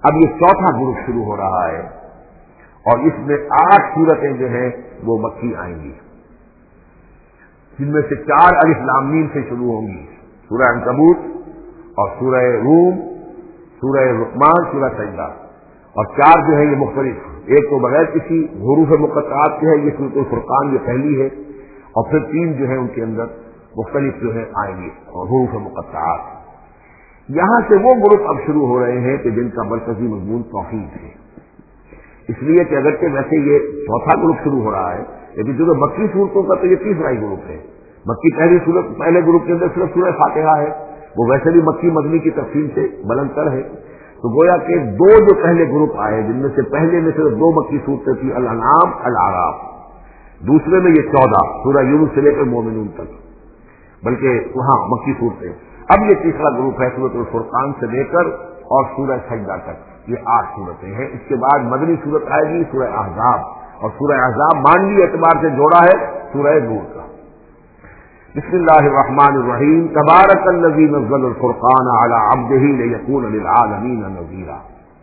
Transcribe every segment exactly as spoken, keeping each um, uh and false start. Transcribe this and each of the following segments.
اب یہ چوتھا گروپ شروع ہو رہا ہے اور اس میں آٹھ سورتیں جو ہیں وہ مکی آئیں گی، جن میں سے چار الف لام میم سے شروع ہوں گی، سورہ عنکبوت اور سورہ روم، سورہ لقمان، سورہ سجدہ، اور چار جو ہے یہ مختلف، ایک تو بغیر کسی حروف مقطعات کے ہے، یہ سورۃ الفرقان یہ پہلی ہے، اور پھر تین جو ہے ان کے اندر مختلف جو ہے آئیں گے اور حروف مقطعات۔ یہاں سے وہ گروپ اب شروع ہو رہے ہیں کہ جن کا مرکزی مضمون توحید ہے، اس لیے کہ اگرچہ ویسے یہ چوتھا گروپ شروع ہو رہا ہے، لیکن جو مکی صورتوں کا تو یہ تیسرا ہی گروپ ہے۔ مکی پہلی صورت پہلے گروپ کے اندر صرف سورہ فاتحہ ہے، وہ ویسے بھی مکی مدنی کی تقسیم سے بلند تر ہے، تو گویا کہ دو جو پہلے گروپ آئے جن میں سے پہلے میں صرف دو مکی صورتیں تھیں، الانعام، الاعراف، دوسرے میں یہ چودہ سورہ یونس سے لے کر مومنون تک، بلکہ وہاں مکی صورتیں۔ اب یہ تیسرا گروپ ہے سورۃ الفرقان سے لے کر اور سورہ سجدہ تک، یہ آٹھ صورتیں ہیں۔ اس کے بعد مدنی صورت آئے گی سورہ احزاب، اور سورہ احزاب مانوی اعتبار سے جوڑا ہے سورہ نور کا۔ بسم اللہ الرحمن الرحیم، تبارک الذی نزل الفرقان علی عبدہ لیکون للعالمین نذیرا۔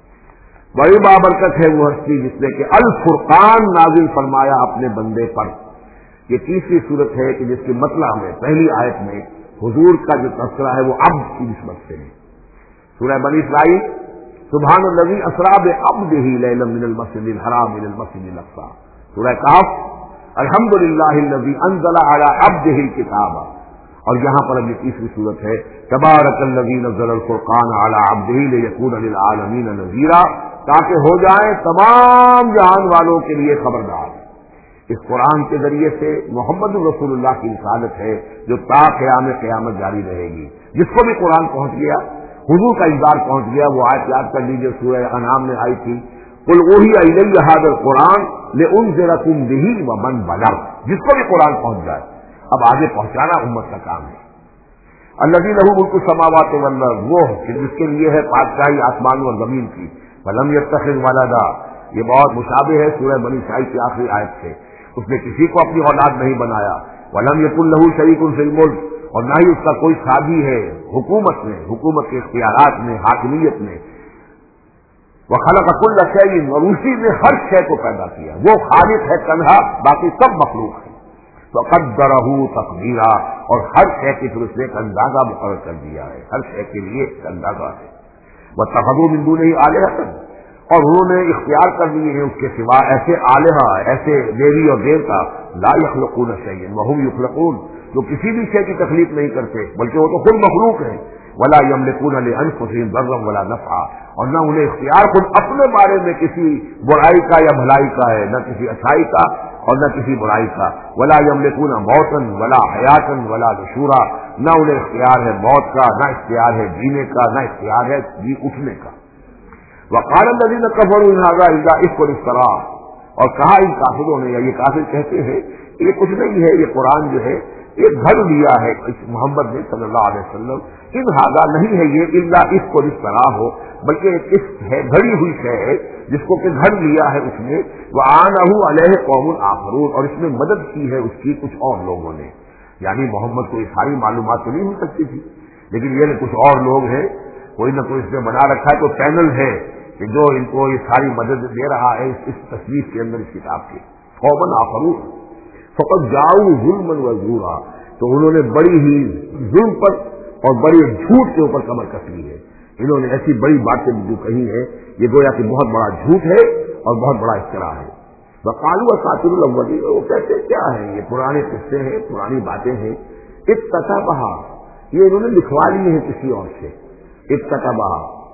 بڑی بابرکت ہے وہ ہستی جس نے کہ الفرقان نازل فرمایا اپنے بندے پر۔ یہ تیسری صورت ہے کہ جس کے مطلع میں پہلی آیت میں حضور کا جو تذکرہ ہے وہ عبد کی نسبت سے ہے۔ سورہ بنی اسرائیل، سبحان الذی اسری بعبدہ لیلا من المسجد الحرام الى المسجد الاقصی۔ سورہ کہف، الحمدللہ الذی انزل علی عبدہ الکتاب، اور یہاں پر اب یہ تیسری صورت ہے تبارک الذی نزل الفرقان علی عبدہ لیکون للعالمین نذیرا، تاکہ ہو جائیں تمام جہان والوں کے لیے خبردار۔ اس قرآن کے ذریعے سے محمد رسول اللہ کی رسالت ہے جو تا قیام قیامت جاری رہے گی۔ جس کو بھی قرآن پہنچ گیا، حضور کا انذار پہنچ گیا، وہ آیت یاد کر لیجیے سورہ انعام میں آئی تھی، قل اوحی الی ھذا القرآن لانذرکم بہ ومن بلغ۔ جس کو بھی قرآن پہنچ جائے، اب آگے پہنچانا امت کا کام ہے۔ الذی لہ ملک السماوات والارض، وہ جس کے لیے ہے بادشاہی آسمان اور زمین کی، ولم یتخذ ولدا، یہ بہت مشابہ ہے سورہ بنی اسرائیل کی آخری آیت سے، اس نے کسی کو اپنی اولاد نہیں بنایا، ولم یکن لہ شریک فی الملک، اور نہ ہی اس کا کوئی ساتھی ہے حکومت میں، حکومت کے اختیارات میں، حاکمیت میں، وخلق کل شیء، اور اسی نے ہر شے کو پیدا کیا، وہ خالق ہے تنہا، باقی سب مخلوق ہے، وقدرہ تقدیرا، اور ہر شے کی پھر اس نے ایک اندازہ مقرر کر دیا ہے، ہر شے کے لیے ایک اندازہ ہے۔ واتخذوا من دونہ آلہۃ، اور انہوں نے اختیار کر لیے ہیں اس کے سوا ایسے آلہہ، ایسے دیوی اور دیوتا، لا یخلقون شیئا وہم یخلقون، جو کسی بھی شے کی تخلیق نہیں کرتے بلکہ وہ تو خود مخلوق ہیں، ولا یملکون لانفسہم ضرا ولا نفعا، اور نہ انہیں اختیار خود اپنے بارے میں کسی برائی کا یا بھلائی کا ہے، نہ کسی اچھائی کا اور نہ کسی برائی کا، ولا یملکون موتا ولا حیاتا ولا نشورا، نہ انہیں اختیار ہے موت کا، نہ اختیار ہے جینے کا، نہ اختیار ہے جی اٹھنے کا۔ وقال الذین کفروا ان ھذا الا افک افترا، اور کہا ان کافروں نے، یا یہ کافر کہتے ہیں یہ کچھ نہیں ہے، یہ قرآن جو ہے یہ گھڑ لیا ہے محمد نے صلی اللہ علیہ وسلم، ان ھذا نہیں ہے یہ الا افک افترا ہو، بلکہ ایک افک ہے، گھڑی ہوئی شے ہے جس کو کہ گھڑ لیا ہے اس نے، وعانہ علیہ قوم آخرون، اور اس میں مدد کی ہے اس کی کچھ اور لوگوں نے، یعنی محمد کو یہ ساری معلومات تو نہیں ہو سکتی تھی، لیکن یہ کچھ اور لوگ ہیں، کوئی نہ کوئی اس نے بنا رکھا ہے، تو چینل ہے کہ جو ان کو یہ ساری مدد دے رہا ہے اس تصنیف کے اندر، اس کتاب کے۔ قوم آخرون فقط جاؤ ظلم و زورا، تو انہوں نے بڑی ہی ظلم پر اور بڑی جھوٹ کے اوپر کمر کس لی ہے، انہوں نے ایسی بڑی باتیں جو کہی ہیں یہ گویا کہ بہت بڑا جھوٹ ہے اور بہت بڑا افتراء ہے۔ وقالوا اساطیر الاولین، وہ کہتے کیا ہے یہ پرانے قصے ہیں، پرانی باتیں ہیں، اکتتبھا، یہ انہوں نے لکھوا لیے ہیں کسی اور سے، اکتتبھا،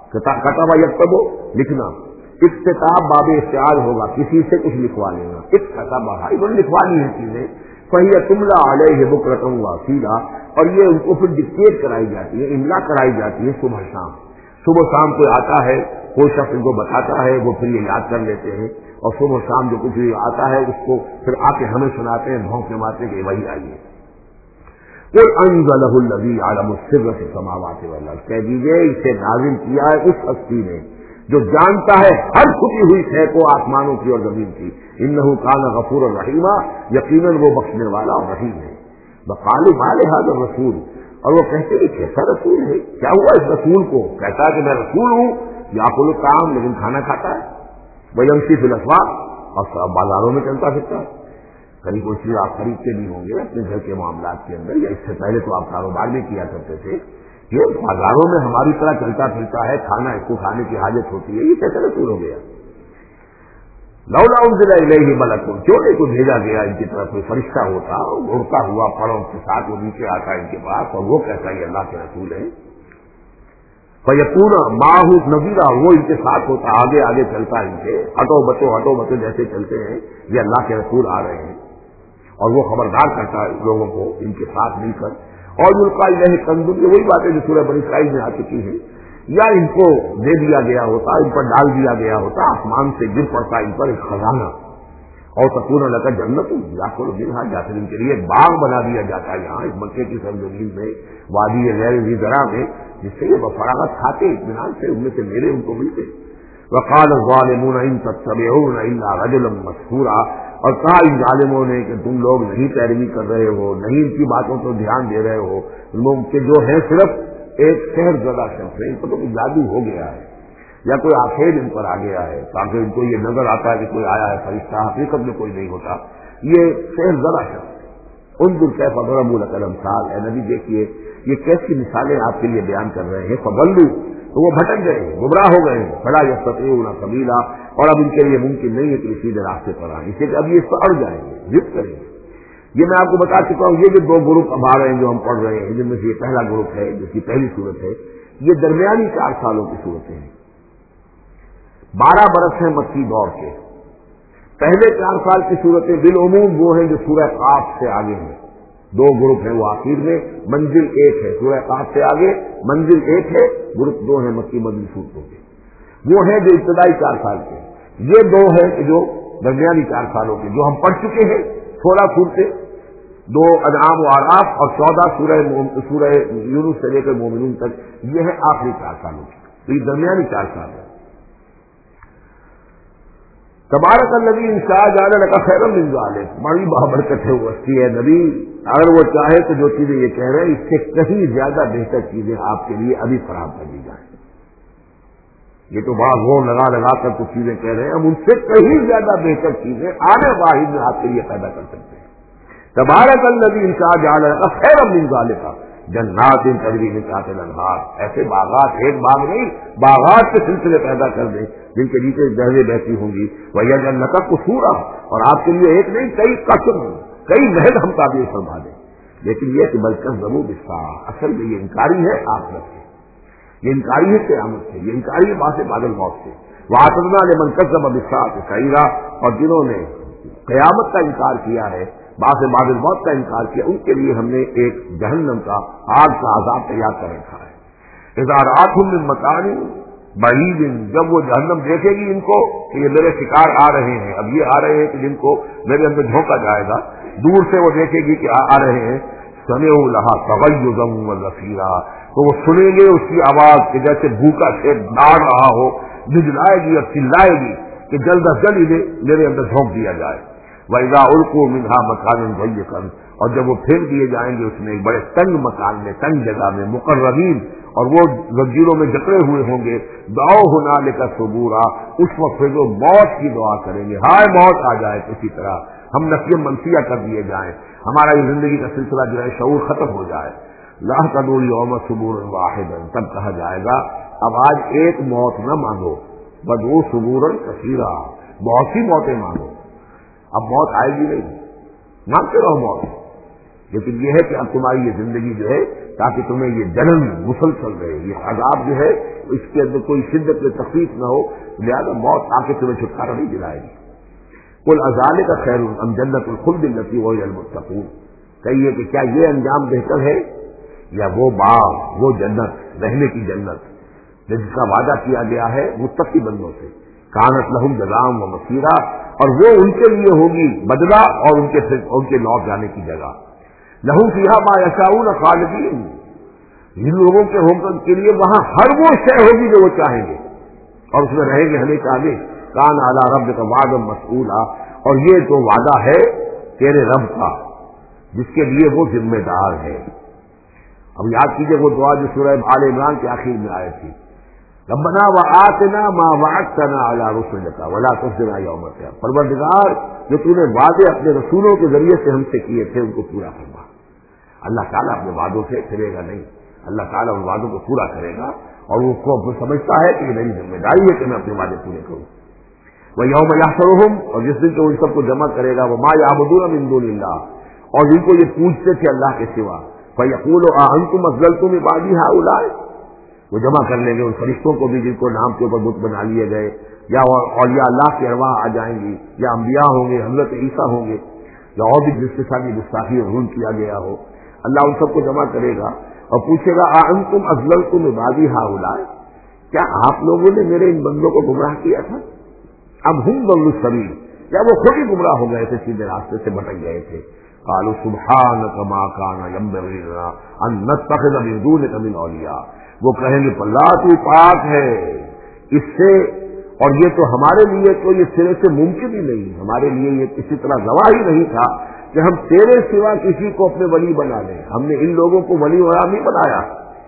کتب یکتب لکھنا، اکتتاب باب استعار ہوگا، کسی سے کچھ لکھوا لینا، اکتتبھا، انہوں نے لکھوا لی ہیں چیزیں، فہی تملی علیہ بکرۃ واصیلا، اور یہ ان کو پھر ڈکٹیٹ کرائی جاتی ہے، املا کرائی جاتی ہے صبح شام، صبح شام کوئی آتا ہے، کوئی شخص ان کو بتاتا ہے، وہ پھر یہ یاد کر لیتے ہیں، اور صبح شام جو کچھ آتا ہے اس کو پھر آ کے ہمیں سناتے ہیں، بھونک کے مارتے کہ وہی آئیے۔ قل انزلہ الذی یعلم السر فی السماوات والارض، کہہ دیجیے اسے نازل کیا ہے اس ہستی نے جو جانتا ہے ہر چھپی ہوئی شے کو آسمانوں کی اور زمین کی، انہ کان غفورا رحیما، یقیناً وہ بخشنے والا اور رحیم ہے۔ وقالوا ما لهذا الرسول، اور وہ کہتے ہیں کیسا رسول ہے، کیا ہوا اس رسول کو، کہتا ہے کہ میں رسول ہوں याकुल ताम, लेकिन खाना खाता है, वयमशी फिल अस्वाक, और बाजारों में चलता फिरता है। कभी कोई चीज आप खरीदते भी होंगे अपने घर के मामलात के अंदर, या इससे पहले तो आप कारोबार भी किया करते थे, ये बाजारों में हमारी तरह चलता फिरता है, खाना इसको खाने की हाजत होती है, ये कैसे रसूल हो गया? लौला उनजिला इलैहि मलकुन, क्यों नहीं को भेजा गया इनकी तरफ कोई फरिश्ता होता, उड़ता हुआ परों के साथ वो नीचे आता इनके पास, और वो कहता है ये अल्लाह के रसूल है। फयकून माहू नज़ीरा, वो इनके साथ होता, आगे आगे चलता इनके, हटो बचो हटो बचो जैसे चलते हैं, ये अल्लाह के रसूल आ रहे हैं, और वो खबरदार करता है लोगों को इनके साथ मिलकर। और उनका इलैहि कंजुल, ये वही बातें जो सूरह बनी इसराइल में आ चुकी है, या इनको दे दिया गया होता, इन पर डाल दिया गया होता, आसमान से गिर पड़ता इन पर एक खजाना, और तकून लगा जन्नत, या कोई बिना जाकर इनके लिए एक बाग बना दिया जाता है यहाँ इस मक्के की सरजमीन में, वादी गैर ज़रा में, जिससे ये बफरागत खाते इत्मीनान से, उनमें से मेरे उनको मिलते। वक़ाल ज़ालिमून इन तत्तबिऊन इल्ला रजुलन मस्कूरा, और कहा इन जालिमों ने कि तुम लोग नहीं पैरवी कर रहे हो, नहीं इनकी बातों पर ध्यान दे रहे हो, लोग के जो है सिर्फ एक शहर ज़दा शख्स है, इनको तो कोई जादू हो गया है, या कोई आखेर इन पर आ गया है, ताकि इनको ये नजर आता है कि कोई आया है फरिश्ता, हकीकत में कोई नहीं होता, ये शहर ज़दा शख्स। उनजुर कैफ़ ज़रबू लकल अमसाल, ए नबी देखिए ये कैसी मिसालें आपके लिए बयान कर रहे हैं। फबल्लू, तो वो भटक गए, गुमराह हो गए, फला यस्ततीऊन सबीला, और अब इनके लिए मुमकिन नहीं है कि सीधे रास्ते पर आए, इसलिए अब ये इस पर अड़ जाएंगे, जिद करेंगे। ये मैं आपको बता चुका हूं, ये जो दो ग्रुप अब आ रहे हैं जो हम पढ़ रहे हैं, जिनमें से ये पहला ग्रुप है जिसकी पहली सूरत है, ये दरमियानी चार सालों की सूरतें हैं। बारह बरस है मक्की दौर के, पहले चार साल की सूरतें बिलउमूम वो हैं जो सूरह काफ से आगे हैं। दो ग्रुप हैं वो आखिर में, मंजिल एक है, सूरह काफ से आगे मंजिल एक है, ग्रुप दो है मक्की मदनी सूरतों के, वो है जो इब्तदाई चार साल के। ये दो है जो दरमियानी चार सालों के, जो हम पढ़ चुके हैं, सोलह सूरतें, दो अनआम व आराफ और चौदह सूरह सूरह यूनुस से लेकर मोमिनून तक, ये है आखिरी चार सालों की, तो ये दरमियानी चार साल है। तबारक अल्लज़ी इंशा जअल लका खैरम मिन ज़ालिक, बड़ी बरकत है वो हस्ती है नबी, अगर वो चाहे तो जो चीजें ये कह रहे हैं इससे कहीं ज्यादा बेहतर चीजें आपके लिए अभी फराहम कर दी जाए। ये तो बड़ा जोर लगा लगा कर कुछ चीजें कह रहे हैं, हम उनसे कहीं ज्यादा बेहतर चीजें आने वाहिद में आपके लिए पैदा कर सकते हैं। तबारक अल्लज़ी इंशा जअल लका खैरम मिन ज़ालिक जन्नात तजरी मिन तहतिहा अल-अनहार, ऐसे बागात, एक बाग नहीं बागात के सिलसिले पैदा कर दे जिनके नीचे नहरें बहती होंगी। वयजअल लका कुसूरा, और आपके लिए एक नहीं कई कसम, कई महल हम ताबीर फरमा दें। लेकिन यह कि बल्कि जरूर इसका असल में ये इनकारी है आखिरत से, ये इनकारी है क़यामत से, ये इनकारी है बासे बादल मौत से। वआतदना लिमन कज़्ज़ब बिस्साअति सईरा, और जिन्होंने क़यामत का इनकार किया है, बासे बादल मौत का इनकार किया, उनके लिए हमने एक जहन्नम का आग का अज़ाब तैयार कर रखा है। इज़ा रअतहुम मिन मकानिन बईदिन, जब वो जहन्नम देखेगी इनको कि ये मेरे शिकार आ रहे हैं, अब ये आ रहे हैं कि जिनको मेरे अंदर झोंका जाएगा, दूर से वो देखेगी कि आ, आ रहे हैं, समेउ लहा तगय्युज़न व ज़फ़ीरा, तो वो सुनेंगे उसकी आवाज कि जैसे भूखा शेर दाड़ रहा हो, झुंझलाएगी और चिल्लाएगी कि जल्द अज जल्द इन्हें मेरे अंदर झोंक दिया जाए। वइज़ा उल्क़ू मिन्हा मकानन ज़य्यक़न, और जब वो फेंक दिए जाएंगे उसमें एक बड़े तंग मकान में, तंग जगह में, मुक़र्रबीन, और वो जंजीरों में जकड़े हुए होंगे, दुआ हुनालिका सुबूरा, उस वक्त फिर वो मौत की दुआ करेंगे, हाय मौत आ जाए किसी तरह, हम नफ़ी मनसिया कर दिए जाएं, हमारा ये जिंदगी का सिलसिला जो है शऊर खत्म हो जाए। ला तदूल यौम सुबूरन वाहिदन, तब कहा जाएगा अब आज एक मौत न मांगो, बदू सुबूरन कसीरा, बहुत सी मौतें मांगो, अब मौत आएगी नहीं, मांगते रहो मौत, लेकिन यह है कि अब तुम्हारी ये जिंदगी जो है, ताकि तुम्हें ये जलन मुसलसल रहे, ये अजाब जो है इसके अंदर कोई शिद्दत में तकलीफ न हो, लिहाजा मौत आके तुम्हें छुटकारा नहीं दिलाएगी। कुल अज़ालिका खैरुन अम जन्नतुल खुल्द अल्लती वुइदल मुत्तक़ून, कहिए कि क्या ये अंजाम बेहतर है या वो बाग, वो जन्नत, रहने की जन्नत जिसका वादा किया गया है मुत्तकी बंदों से, कानत लहुम जज़ाअन व मसीरा, और वो उनके लिए होगी बदला और उनके उनके लौट जाने की जगह। लहुम फीहा मा यशाऊन खालिदीन, जिन लोगों के होकर के लिए वहां हर वो शय होगी जो वो चाहेंगे और उसमें रहेंगे हमेशा आगे। कान अला रब्बिका वादन मसऊला, और ये जो वादा है तेरे रब का जिसके लिए वो जिम्मेदार है। अब याद कीजिए वो दुआ जो सूरह आल इमरान के आखिर में आई थी, ربنا وآتنا ما وعدتنا علی رسلک ولا تخزنا یوم القیامہ، پروردگار جو تو نے وعدے اپنے رسولوں کے ذریعے سے ہم سے کیے تھے ان کو پورا فرما۔ اللہ تعالیٰ اپنے وعدوں سے پھرے گا نہیں، اللہ تعالیٰ ان وعدوں کو پورا کرے گا، اور وہ کو سمجھتا ہے کہ یہ میری ذمہ داری ہے کہ میں اپنے وعدے پورے کروں۔ وَيَوْمَ يَحْشُرُهُمْ، اور جس دن کو ان سب کو جمع کرے گا، وَمَا يَعْبُدُونَ مِن دُونِ اللَّهِ، اور جن کو یہ پوچھتے تھے اللہ کے سوا، فَيَقُولُ أَأَنتُمْ أَضْلَلْتُمْ عِبَادِي هَؤُلَاءِ، وہ جمع کر لیں گے ان فرشتوں کو بھی جن کو نام کے اوپر بت بنا لیے گئے، یا اولیاء اللہ کے ارواح آ جائیں گی، یا انبیاء ہوں گے، حضرت عیسیٰ ہوں گے، یا اور بھی جس کے ساتھ گستاخی اور ظلم کیا گیا ہو، اللہ ان سب کو جمع کرے گا اور پوچھے گا أَأَنتُمْ أَضْلَلْتُمْ عِبَادِي هَؤُلَاءِ، کیا آپ لوگوں نے میرے ان بندوں کو گمراہ کیا تھا؟ اب ہم ضلوا السبیل، یا وہ خود ہی گمراہ ہو گئے تھے، سیدھے راستے سے بھٹک گئے تھے۔ قالوا سبحانك ما كان ينبغي لنا ان نتخذ من دونك من اولیاء، وہ کہیں گے اللہ تو پاک ہے اس سے، اور یہ تو ہمارے لیے تو یہ سرے سے ممکن ہی نہیں، ہمارے لیے یہ کسی طرح روا ہی نہیں تھا کہ ہم تیرے سوا کسی کو اپنے ولی بنا لیں، ہم نے ان لوگوں کو ولی ولا نہیں بنایا،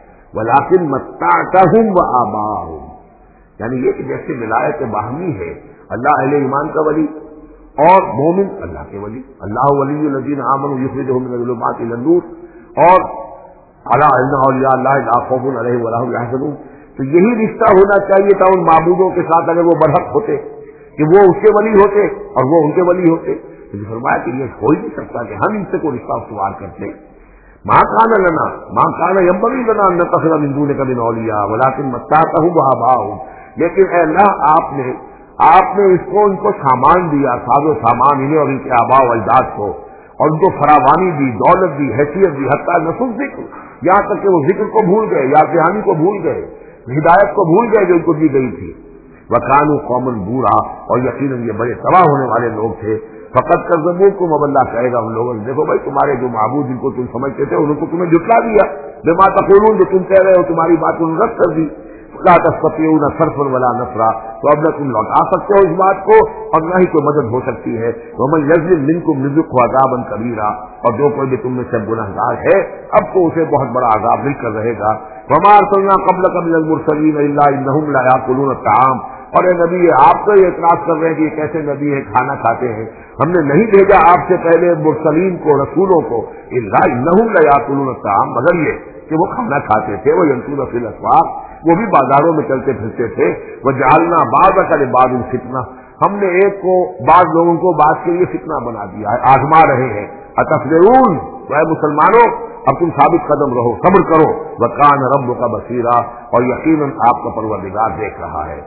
ولکن متعتهم وآباءهم، یعنی یہ کہ جیسے ولایت باہمی ہے، اللہ اہل ایمان کا ولی اور مومن اللہ کے ولی، اللہ ولی الذین آمنوا یخرجهم من الظلمات الى النور، اور الا ان اولیاء اللہ لا خوف علیہم ولا هم یحزنون، تو یہی رشتہ ہونا چاہیے تھا ان معبودوں کے ساتھ اگر وہ برحق ہوتے کہ وہ اس کے ولی ہوتے اور وہ ان کے ولی ہوتے، تو فرمایا کہ یہ ہو ہی نہیں سکتا کہ ہم ان سے کوئی رشتہ استوار کرتے۔ ما کان لنا ما کان ينبغي لنا ان نتخذ من دونك من اولیاء ولكن متعتهم وآباءهم، لیکن اے اللہ آپ نے آپ نے اس کو ان کو سامان دیا، ساز و سامان انہیں اور ان کے آباء و اجداد کو، اور ان کو فراوانی دی، دولت دی، حیثیت دی، حتیٰ نصف ذکر، یہاں تک کہ وہ ذکر کو بھول گئے، یاد دہانی کو بھول گئے، ہدایت کو بھول گئے جو ان کو دی گئی تھی۔ وَكَانُوا قَوْمًا بُورًا، اور یقیناً یہ بڑے تباہ ہونے والے لوگ تھے۔ فقط کذبوکم، اب اللہ کہے گا ان لوگوں نے دیکھو بھائی تمہارے جو معبود جن کو تم سمجھتے تھے انہوں کو تمہیں جھٹلا دیا، بما تقولون، جو تم کہہ رہے ہو تمہاری بات انہوں نے رد کر دی۔ لا تستطيعون صرفا ولا نصرا، تو اب نہ تم لوٹا سکتے ہو اس بات کو اور نہ ہی کوئی مدد ہو سکتی ہے۔ ومن يظلم منكم نذقه عذابا كبيرا، اور جو کوئی بھی تم میں سے گنہگار ہے اب تو اسے بہت بڑا عذاب مل کر رہے گا۔ وما ارسلنا قبلك من المرسلين الا انهم لا ياكلون الطعام، اور اے نبی آپ تو یہ اعتراض کر رہے ہیں کہ یہ کیسے نبی ہے کھانا کھاتے ہیں، ہم نے نہیں بھیجا آپ سے پہلے مرسلین کو، رسولوں کو، الا انهم لا ياكلون الطعام، مگر یہ کہ وہ کھانا کھاتے تھے، وہ يمشون في الاسواق، وہ بھی بازاروں میں چلتے پھرتے تھے۔ وجعلنا بعضک لبعض فتنہ، ہم نے ایک کو بعض لوگوں کو بعض کے لیے فتنہ بنا دیا ہے، آزما رہے ہیں۔ اتصبرون، اے مسلمانوں اب تم ثابت قدم رہو، صبر کرو۔ وکان ربک بصیرا، اور یقیناً آپ کا پروردگار دیکھ رہا ہے۔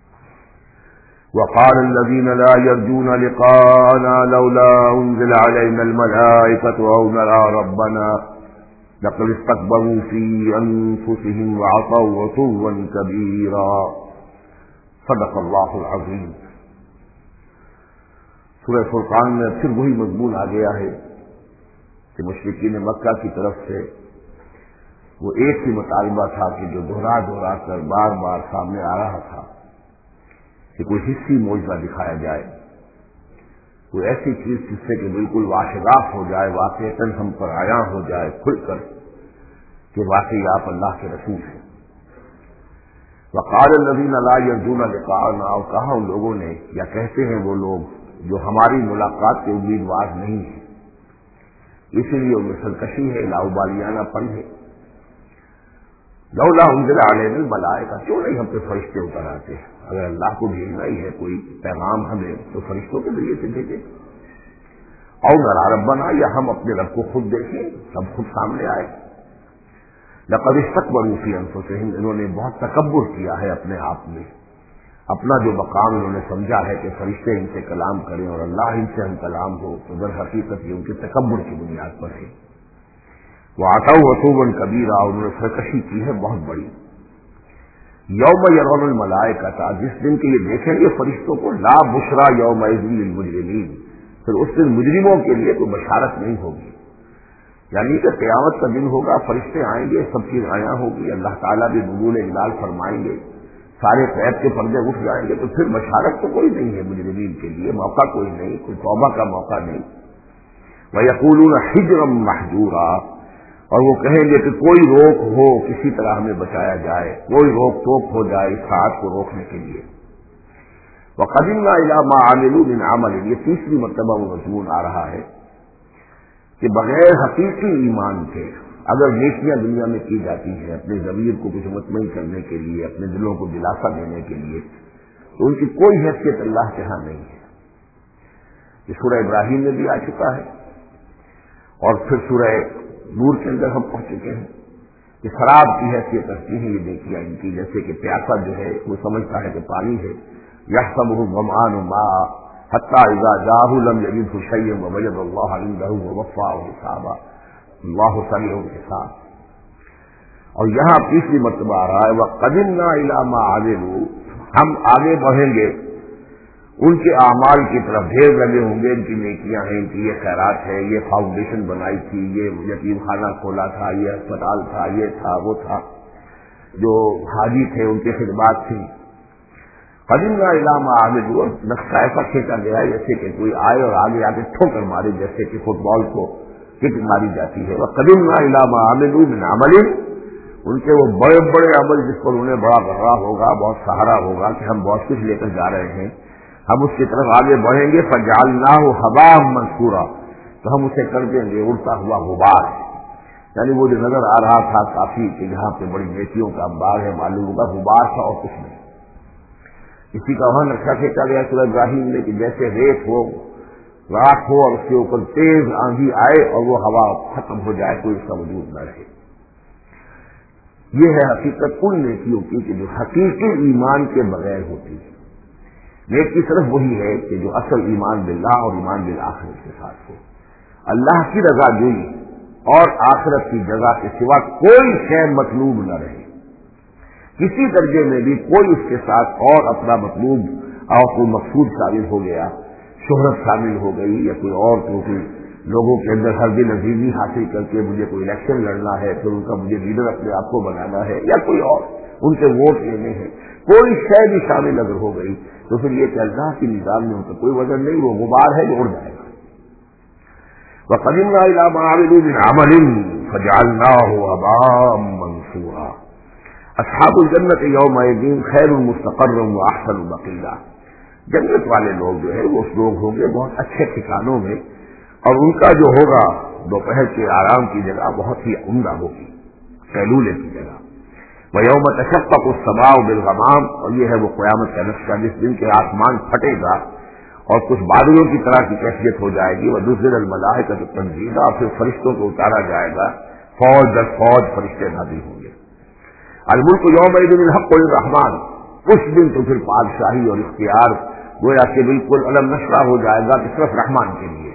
وقال الذين لا يرجون لقاءنا لولا انزل علينا الملائكة او نرى ربنا لقد استكبروا في انفسهم وعصوا عتوا كبيرا۔ صدق اللہ العظیم۔ سورہ فرقان میں پھر وہی مضمون آ گیا ہے کہ مشرکین مکہ کی طرف سے وہ ایک ہی مطالبہ تھا کہ جو دہرا دہرا کر بار بار سامنے آ رہا تھا کہ کوئی حصی معجزہ دکھایا جائے، کوئی ایسی چیز جس سے کہ بالکل واشگاف ہو جائے، واقعتاً ہم پر عیاں ہو جائے کھل کر کہ واقعی آپ اللہ کے رسول ہیں۔ وقال الذین لا یرجون لقاءنا، اور کہا ان لوگوں نے، یا کہتے ہیں وہ لوگ جو ہماری ملاقات کے امیدوار نہیں ہیں، اسی لیے ان میں سرکشی ہے، لاؤبالیانہ پن ہے۔ لولا انزل علینا الملائکہ، کیوں نہیں ہم پہ فرشتے اتر آتے ہیں؟ اگر اللہ کو بھیجنا ہی ہے کوئی پیغام ہمیں تو فرشتوں کے ذریعے سے بھیجے۔ او نرى ربنا، یا ہم اپنے رب کو خود دیکھیں، سب خود سامنے آئے۔ لقد استكبروا في انفسهم، انہوں نے بہت تکبر کیا ہے اپنے آپ میں، اپنا جو مقام انہوں نے سمجھا ہے کہ فرشتے ان سے کلام کریں اور اللہ ان سے ہم کلام ہو، تو در حقیقت یہ ان کے تکبر کی بنیاد پر ہے۔ وعتوا عتوا كبيرا، انہوں نے سرکشی کی ہے بہت بڑی۔ یوم یرون الملائکۃ، جس دن کے یہ دیکھیں گے فرشتوں کو، لا بشرا یومئذ للمجرمین، پھر اس دن مجرموں کے لیے کوئی بشارت نہیں ہوگی، یعنی کہ قیامت کا دن ہوگا، فرشتے آئیں گے، سب چیز آیا ہوگی، اللہ تعالیٰ بھی نزول اجلال فرمائیں گے، سارے غیب کے پردے اٹھ جائیں گے، تو پھر بشارت تو کوئی نہیں ہے مجرمین کے لیے، موقع کوئی نہیں، کوئی توبہ کا موقع نہیں۔ وَيَقُولُونَ حِجْرًا مَحْجُورًا، اور وہ کہیں گے کہ کوئی روک ہو، کسی طرح ہمیں بچایا جائے، کوئی روک ٹوک ہو جائے اس حادثے کو روکنے کے لیے۔ وَقَدِمْنَا إِلَىٰ مَا عَمِلُوا مِنْ عَمَلٍ، یہ تیسری مرتبہ وہ مضمون آ رہا ہے کہ بغیر حقیقی ایمان کے اگر نیکیاں دنیا میں کی جاتی ہیں اپنے ضمیر کو کچھ مطمئن کرنے کے لیے، اپنے دلوں کو دلاسا دینے کے لیے، تو ان کی کوئی حیثیت اللہ کے ہاں نہیں ہے۔ یہ سورہ ابراہیم میں بھی آ چکا ہے، اور پھر سورہ نور کے اندر ہم پہنچ چکے ہیں کہ شراب کی حیثیت رکھتی ہیں یہ نیکیاں ان کی، جیسے کہ پیاسا جو ہے وہ سمجھتا ہے کہ پانی ہے، يحسبه الظمآن ماء حتى إذا جاءه لم يجده شيئا ووجد الله عنده ووفاه حسابا الله سريع الحساب۔ اور یہاں تیسری مرتبہ آ رہا ہے وَقَدِمْنَا إِلَىٰ مَا عَمِلُوا، ہم آگے بڑھیں گے ان کے اعمال کی طرف، ڈھیر لگے ہوں گے ان کی نیکیاں ہیں، ان کی یہ خیرات ہے، یہ فاؤنڈیشن بنائی تھی، یہ یتیم خانہ کھولا تھا، یہ اسپتال تھا، یہ تھا وہ تھا، جو حاجی تھے ان کی خدمات تھی۔ قدمنا الی ما عملوا، نقشہ ایسا کھینچا گیا ہے جیسے کہ کوئی آئے اور آگے آگے ٹھوکر مارے، جیسے کہ فٹ بال کو کک ماری جاتی ہے۔ وقدمنا الی ما عملوا من عمل، ان کے وہ بڑے بڑے عمل جس پر انہیں بڑا غرہ ہوگا، بہت سہارا ہوگا کہ ہم بہت کچھ لے کر جا رہے ہیں، ہم اس کی طرف آگے بڑھیں گے، فجعلناہ ھباء منثورا، تو ہم اسے کر دیں گے اڑتا ہوا غبار۔ یعنی وہ جو نظر آ رہا تھا کافی کہ جہاں پہ بڑی نیکیوں کا انبار ہے، معلوم ہوگا غبار تھا اور کچھ نہیں۔ اسی کا وہاں نقشہ کھینچا گیا سورہ ابراہیم میں کہ جیسے ریت ہو، راکھ ہو، اور اس کے اوپر تیز آندھی آئے اور وہ ہوا ختم ہو جائے، کوئی اس کا وجود نہ رہے۔ یہ ہے حقیقت ان نیکیوں کی کہ جو حقیقی ایمان کے بغیر ہوتی ہے۔ نیکی صرف وہی ہے کہ جو اصل ایمان باللہ اور ایمان بالآخرت کے ساتھ ہو، اللہ کی رضا جوئی اور آخرت کی جزا کے سوا کوئی شے مطلوب نہ رہے، کسی درجے میں بھی کوئی اس کے ساتھ اور اپنا مطلوب اور کوئی مقصود شامل ہو گیا، شہرت شامل ہو گئی، یا کوئی اور کوئی لوگوں کے اندر ہر دل عزیزی حاصل کر کے مجھے کوئی الیکشن لڑنا ہے، پھر ان کا مجھے لیڈر اپنے آپ کو بنانا ہے، یا کوئی اور ان کے ووٹ لینے ہیں، کوئی شے بھی شامل اگر ہو گئی تو پھر یہ کہ اللہ کی نظام میں ان کا کوئی وزن نہیں، وہ غبار ہے جو اڑ جائے گا۔ وَقَدِمْنَا إِلَىٰ مَا عَمِلُوا مِنْ عَمَلٍ فَجَعَلْنَاهُ هَبَاءً مَّنثُورًا۔ اصحاب الجنت یومئذ خیر مستقرا واحسن مقیلا، جنت والے لوگ جو ہے وہ لوگ ہوں گے بہت اچھے ٹھکانوں میں، اور ان کا جو ہوگا دوپہر کے آرام کی جگہ بہت ہی عمدہ ہوگی، قیلولے کی جگہ۔ وَيَوْمَ تَشَقَّقُ السَّمَاءُ بِالْغَمَامِ، اور یہ ہے وہ قیامت کا نقشہ جس دن کے آسمان پھٹے گا اور کچھ بادلوں کی طرح کی کیفیت ہو جائے گی۔ وَنُزِّلَ الْمَلَائِکَةُ تَنزِیلًا، اور پھر فرشتوں کو اتارا جائے گا، فوج در فوج فرشتے نازل ہوں گے۔ الملک یومئذ الحق للرحمن، اس دن تو پھر بادشاہی اور اختیار گویا کہ بالکل علم نشرہ ہو جائے گا کہ صرف رحمان کے لیے۔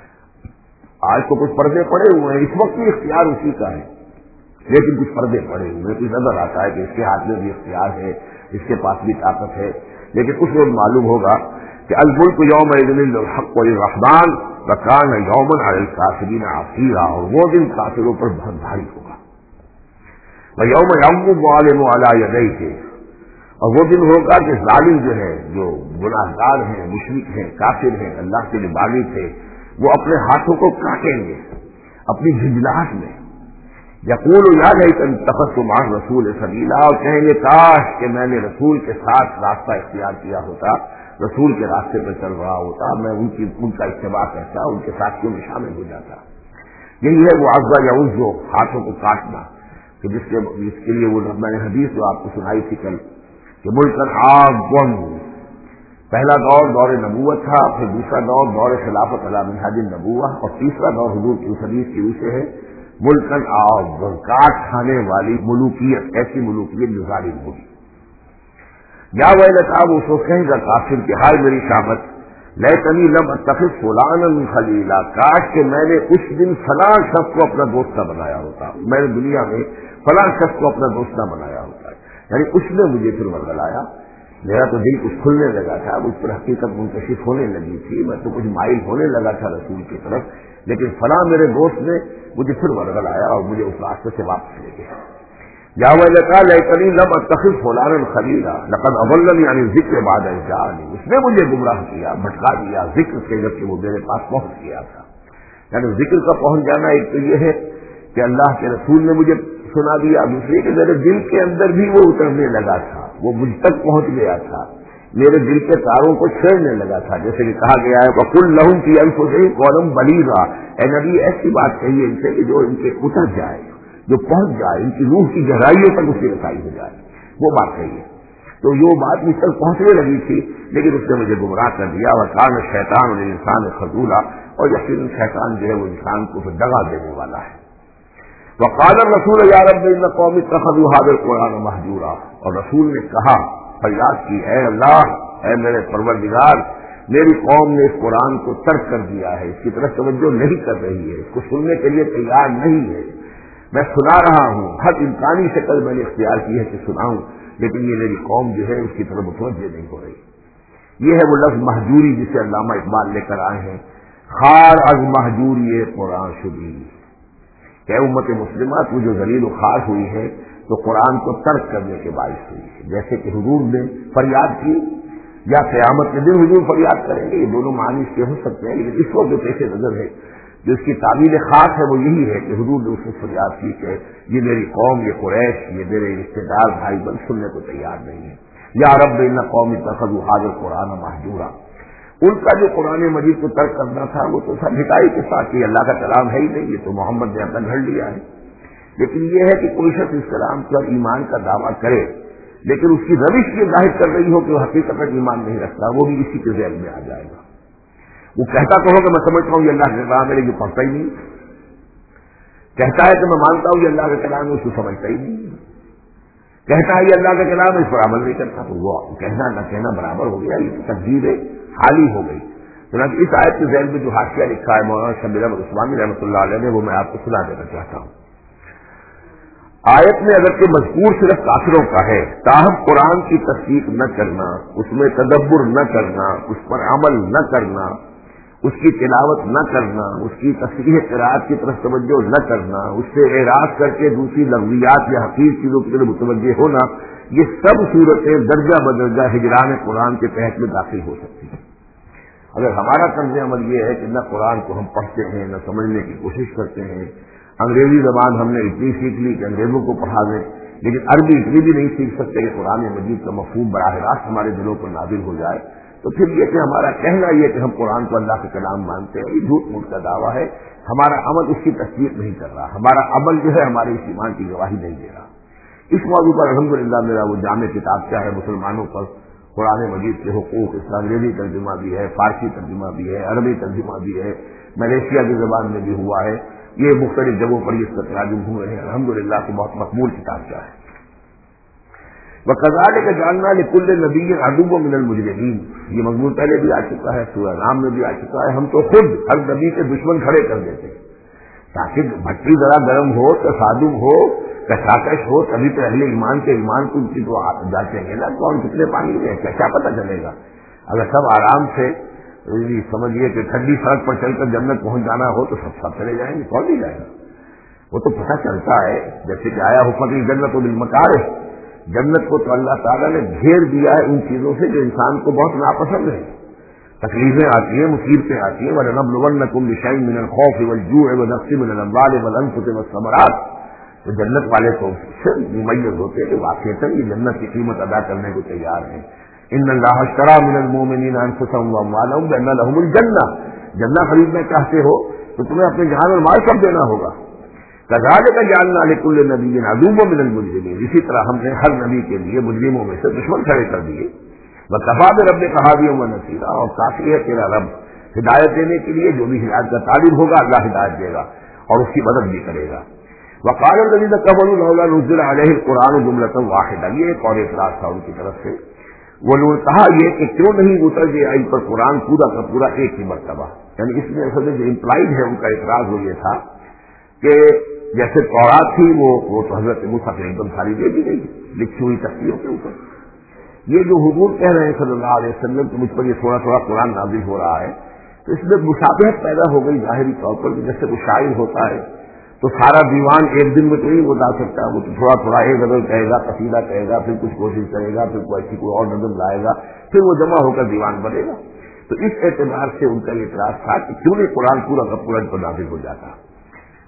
آج تو کچھ پردے پڑے ہوئے ہیں، اس وقت بھی اختیار اسی کا ہے، لیکن کچھ پردے پڑے ہوئے ہیں، کچھ نظر آتا ہے کہ اس کے ہاتھ میں بھی اختیار ہے، اس کے پاس بھی طاقت ہے، لیکن اس وقت معلوم ہوگا کہ الملک یومئذ الحق للرحمن وکان یوما علی الکافرین عسیرا، اور وہ دن کافروں پر بہت بھاری ہوگا۔ وَيَوْمَ يَعْضُ الظَّالِمُ عَلَىٰ يَدَيْهِ، اور وہ دن ہوگا کہ ظالم جو ہے، جو گناہ گار ہیں، مشرک ہیں، کافر ہیں، اللہ کے باغی تھے، وہ اپنے ہاتھوں کو کاٹیں گے اپنی جھنجھلاہٹ میں۔ یقول یا لیتنی اتخذت مع الرسول سبیلا، اور کہیں گے کاش کہ میں نے رسول کے ساتھ راستہ اختیار کیا ہوتا، رسول کے راستے پہ چل رہا ہوتا، میں ان کی ان کا اتباع کرتا، ان کے ساتھیوں میں شامل ہو جاتا۔ یہی ہے وہ عض یعض، ہاتھوں کو کاٹنا، کہ جس کے اس کے لیے وہ میں نے حدیث جو آپ کو سنائی تھی کل کہ ملکن عاض، پہلا دور دور نبوت تھا، پھر دوسرا دور دور خلافت علی منہاج النبوہ، اور تیسرا دور حضور کی اس حدیث کی روح سے ہے ملکن عاض، کاٹ کھانے والی ملوکیت، ایسی ملوکیت جو ظالم ہوگی۔ یا ویلتا، وہ سو کہیں گا کافر کہ ہائے میری شامت، لیتنی لم اتخذ فلانا خلیلا، کاش کہ میں نے اس دن فلاں شخص کو اپنا دوست نہ بنایا ہوتا، میں نے دنیا میں فلاں شخص کو اپنا دوست نہ بنایا ہوتا ہے، یعنی اس نے مجھے پھر ورگلایا، میرا تو دل کچھ کھلنے لگا تھا، مجھ پر حقیقت منکشف ہونے لگی تھی، میں تو کچھ مائل ہونے لگا تھا رسول کی طرف، لیکن فلاں میرے دوست نے مجھے پھر ورگلایا اور مجھے اس راستے سے واپس لے گیا۔ یا ویلتا لیتنی لم اتخذ فلانا خلیلا لقد اضلنی عن الذکر بعد اذ جاءنی، اس نے مجھے گمراہ کیا، بھٹکا دیا ذکر سے جب کہ وہ میرے پاس پہنچ گیا تھا۔ یعنی ذکر کا پہنچ جانا ایک تو یہ ہے کہ اللہ کے رسول نے مجھے سنا دیا، دوسری کہ میرے دل کے اندر بھی وہ اترنے لگا تھا، وہ مجھ تک پہنچ گیا تھا، میرے دل کے تاروں کو چھیڑنے لگا تھا، جیسے کہ کہا گیا ہے وَقُلْ لَهُمْ فِي أَنفُسِهِمْ قَوْلًا بَلِيغًا، اے نبی ایسی بات کہیے ان سے کہ جو ان کے اتر جائے، جو پہنچ جائے، ان کی روح کی گہرائیوں تک اس کی رسائی ہو جائے، وہ بات کہیے۔ تو یہ بات مجھ تک پہنچنے لگی تھی، لیکن اس نے مجھے گمراہ کر دیا، وَكَانَ الشَّيْطَانُ لِلْإِنسَانِ خَذُولًا، اور یقیناً شیطان جو ہے وہ انسان کو پھر دغا دینے والا ہے۔ وقال الرسول یا رب ان قوم اتخذوا هذا القرآن مهجورا، اور رسول نے کہا، فریاد کی، اے اللہ، اے میرے پروردگار، میری قوم نے اس قرآن کو ترک کر دیا ہے، اس کی طرف توجہ نہیں کر رہی ہے، اس کو سننے کے لیے تیار نہیں ہے۔ میں سنا رہا ہوں، ہر امکانی شکل میں نے اختیار کی ہے کہ سناؤں، لیکن یہ میری قوم جو ہے اس کی طرف متوجہ نہیں ہو رہی۔ یہ ہے وہ لفظ مہجوری جسے علامہ اقبال لے کر آئے ہیں، خار از مہجوری قرآن شدی، کہ امت مسلمہ تو جو ذلیل و خوار ہوئی ہے تو قرآن کو ترک کرنے کے باعث ہوئی ہے، جیسے کہ حضور نے فریاد کی یا قیامت کے دن حضور فریاد کریں گے، یہ دونوں معنی اس کے ہو سکتے ہیں، لیکن اس وقت جو پیش نظر ہے، جو اس کی تعبیر خاص ہے، وہ یہی ہے کہ حضور نے اس وقت فریاد کی کہ یہ میری قوم، یہ قریش، یہ میرے رشتے دار بھائی بن سننے کو تیار نہیں ہے۔ یا رب ان قوم اتخذوا هذا القرآن مہجورا، ان کا جو قرآن مجید کو ترک کرنا تھا وہ تو سب ہٹائی کے ساتھ، یہ اللہ کا کلام ہے ہی نہیں، یہ تو محمد نے اپنا گھڑ لیا ہے۔ لیکن یہ ہے کہ کوئی شخص اس کلام پر ایمان کا دعویٰ کرے لیکن اس کی روش یہ ظاہر کر رہی ہو کہ وہ حقیقت میں ایمان نہیں رکھتا، وہ بھی اسی کے ذیل میں آ جائے گا۔ وہ کہتا تو ہو کہ میں سمجھتا ہوں یہ اللہ کا کلام ہے، لیکن پڑھتا ہی نہیں، کہتا ہے کہ میں مانتا ہوں یہ اللہ کا کلام ہے، اس کو سمجھتا ہی نہیں، کہتا ہے یہ اللہ کا کلام ہے، اس پر عمل نہیں کرتا، تو وہ کہنا نہ کہنا برابر ہو گیا، یہ تقدیر حالی ہو گئی۔ چنانچہ اس آیت کے ذیل میں جو حاشیہ لکھا ہے مولانا شبیر احمد عثمانی رحمۃ اللہ علیہ نے، وہ میں آپ کو سنا دینا چاہتا ہوں۔ آیت میں اگرچہ مذکور صرف کافروں کا ہے، تاہم قرآن کی تصدیق نہ کرنا، اس میں تدبر نہ کرنا، اس پر عمل نہ کرنا، اس کی تلاوت نہ کرنا، اس کی تصریح قرأت کی طرف توجہ نہ کرنا، اس سے اعراض کر کے دوسری لغویات یا حقیق چیزوں کی طرف متوجہ ہونا، یہ سب صورتیں درجہ بدرجہ ہجران قرآن کے تحت میں داخل ہو سکتی ہیں۔ اگر ہمارا طرز عمل یہ ہے کہ نہ قرآن کو ہم پڑھتے ہیں، نہ سمجھنے کی کوشش کرتے ہیں، انگریزی زبان ہم نے اتنی سیکھ لی کہ انگریزوں کو پڑھا دیں، لیکن عربی اتنی بھی نہیں سیکھ سکتے کہ قرآن مجید کا مفہوم براہ راست ہمارے دلوں پر نازل ہو جائے، تو پھر یہ کہ ہمارا کہنا یہ کہ ہم قرآن کو اللہ کا کلام مانتے ہیں، یہ جھوٹ موٹ کا دعویٰ ہے، ہمارا عمل اس کی تصدیق نہیں کر رہا، ہمارا عمل جو ہے ہمارے اس ایمان کی گواہی نہیں دے رہا۔ اس موضوع پر الحمدللہ میرا وہ جامع کتاب کیا ہے مسلمانوں پر قرآن مجید کے حقوق، اس کا انگریزی ترجمہ بھی ہے، فارسی ترجمہ بھی ہے، عربی ترجمہ بھی ہے، ملیشیا کی زبان میں بھی ہوا ہے، یہ مختلف جگہوں پر اس کا تراجم ہوئے ہیں، الحمدللہ تو بہت مقبول کتاب کیا ہے۔ وَكَذَلِكَ جَعَلْنَا لِكُلِّ نَبِيٍّ عَدُوًّا مِنَ الْمُجْرِمِينَ، یہ مضمون پہلے بھی آ چکا ہے، سورہ نام میں بھی آ چکا ہے، ہم تو خود ہر نبی کے دشمن کھڑے کر دیتے ہیں تاکہ بھٹی ذرا گرم ہو، تصادم ہو، کشاکش ہو، تبھی تو اہل ایمان کے ایمان کو ان کی تو جانچیں گے نا، کون کتنے پانی میں ہے کیا پتہ چلے گا۔ اگر سب آرام سے سمجھیے کہ ٹھنڈی سڑک پر چل کر جنت پہنچ جانا ہو تو سب سب چلے جائیں گے، کون نہیں جائے گا؟ وہ تو پتہ چلتا ہے، جیسے کہ آیا حکمت جنت و بالمکارہ، جنت کو تو اللہ تعالیٰ نے گھیر دیا ہے ان چیزوں سے جو انسان کو بہت ناپسند ہے، تکلیفیں آتی ہیں، مصیبتیں آتی ہیں، وَلَنَبْلُوَنَّكُمْ بِشَيْءٍ مِّنَ الْخَوْفِ وَالْجُوعِ وَنَقْصٍ مِّنَ الْأَمْوَالِ وَالْأَنفُسِ وَالثَّمَرَاتِ، تو جنت والے تو سے ممیز ہوتے ہیں کہ واقعتاً یہ جنت کی قیمت ادا کرنے کو تیار ہیں۔ ان اللہ اشترى من المؤمنین انفسهم واموالهم بان لهم الجنہ، جنہ خریدنا چاہتے ہو تو تمہیں اپنے جان اور مال سب دینا ہوگا۔ كذلك جعلنا لكل نبي عدوا من المجرمين، اسی طرح ہم نے ہر نبی کے لیے مجرموں میں سے دشمن کھڑے کر دیے۔ وكفى بربك هاديا ونصيرا، اور کافی ہے تیرا رب ہدایت دینے کے لیے، جو بھی ہدایت کا طالب ہوگا اللہ ہدایت دے گا اور اس کی مدد بھی کرے گا۔ وقال الذين كفروا لولا نزل عليه القرآن جملة واحدة، یہ ایک اور اعتراض تھا ان کی طرف سے، وہ لوگ کہا یہ کہ کیوں نہیں اتر گیا ان پر قرآن پورا کا پورا ایک ہی مرتبہ، یعنی اس میں اصل جو امپلائڈ ہے ان کا اعتراض وہ یہ تھا کہ جیسے تورات تھی وہ وہ تو حضرت موسیٰ کو ایک دم ساری دے دی گئی لکھی ہوئی تختیوں کے اوپر، یہ جو حضور کہہ رہے ہیں صلی اللہ علیہ وسلم کہ مجھ پر یہ تھوڑا تھوڑا قرآن نازل ہو رہا ہے، تو اس میں مشابہت پیدا ہو گئی ظاہری طور پر، جیسے کوئی شاعر ہوتا ہے تو سارا دیوان ایک دن میں تو نہیں بتا سکتا، وہ تو تھوڑا تھوڑا ایک غزل کہے گا، قصیدہ کہے گا، پھر کچھ کوشش کرے گا، پھر کوئی ایسی کوئی اور نظم لائے گا، پھر وہ جمع ہو کر دیوان بنے گا۔ تو اس اعتبار سے ان کا یہ اعتراض تھا کہ کیوں نہیں قرآن پورا کا پورا پر نازل ہو جاتا۔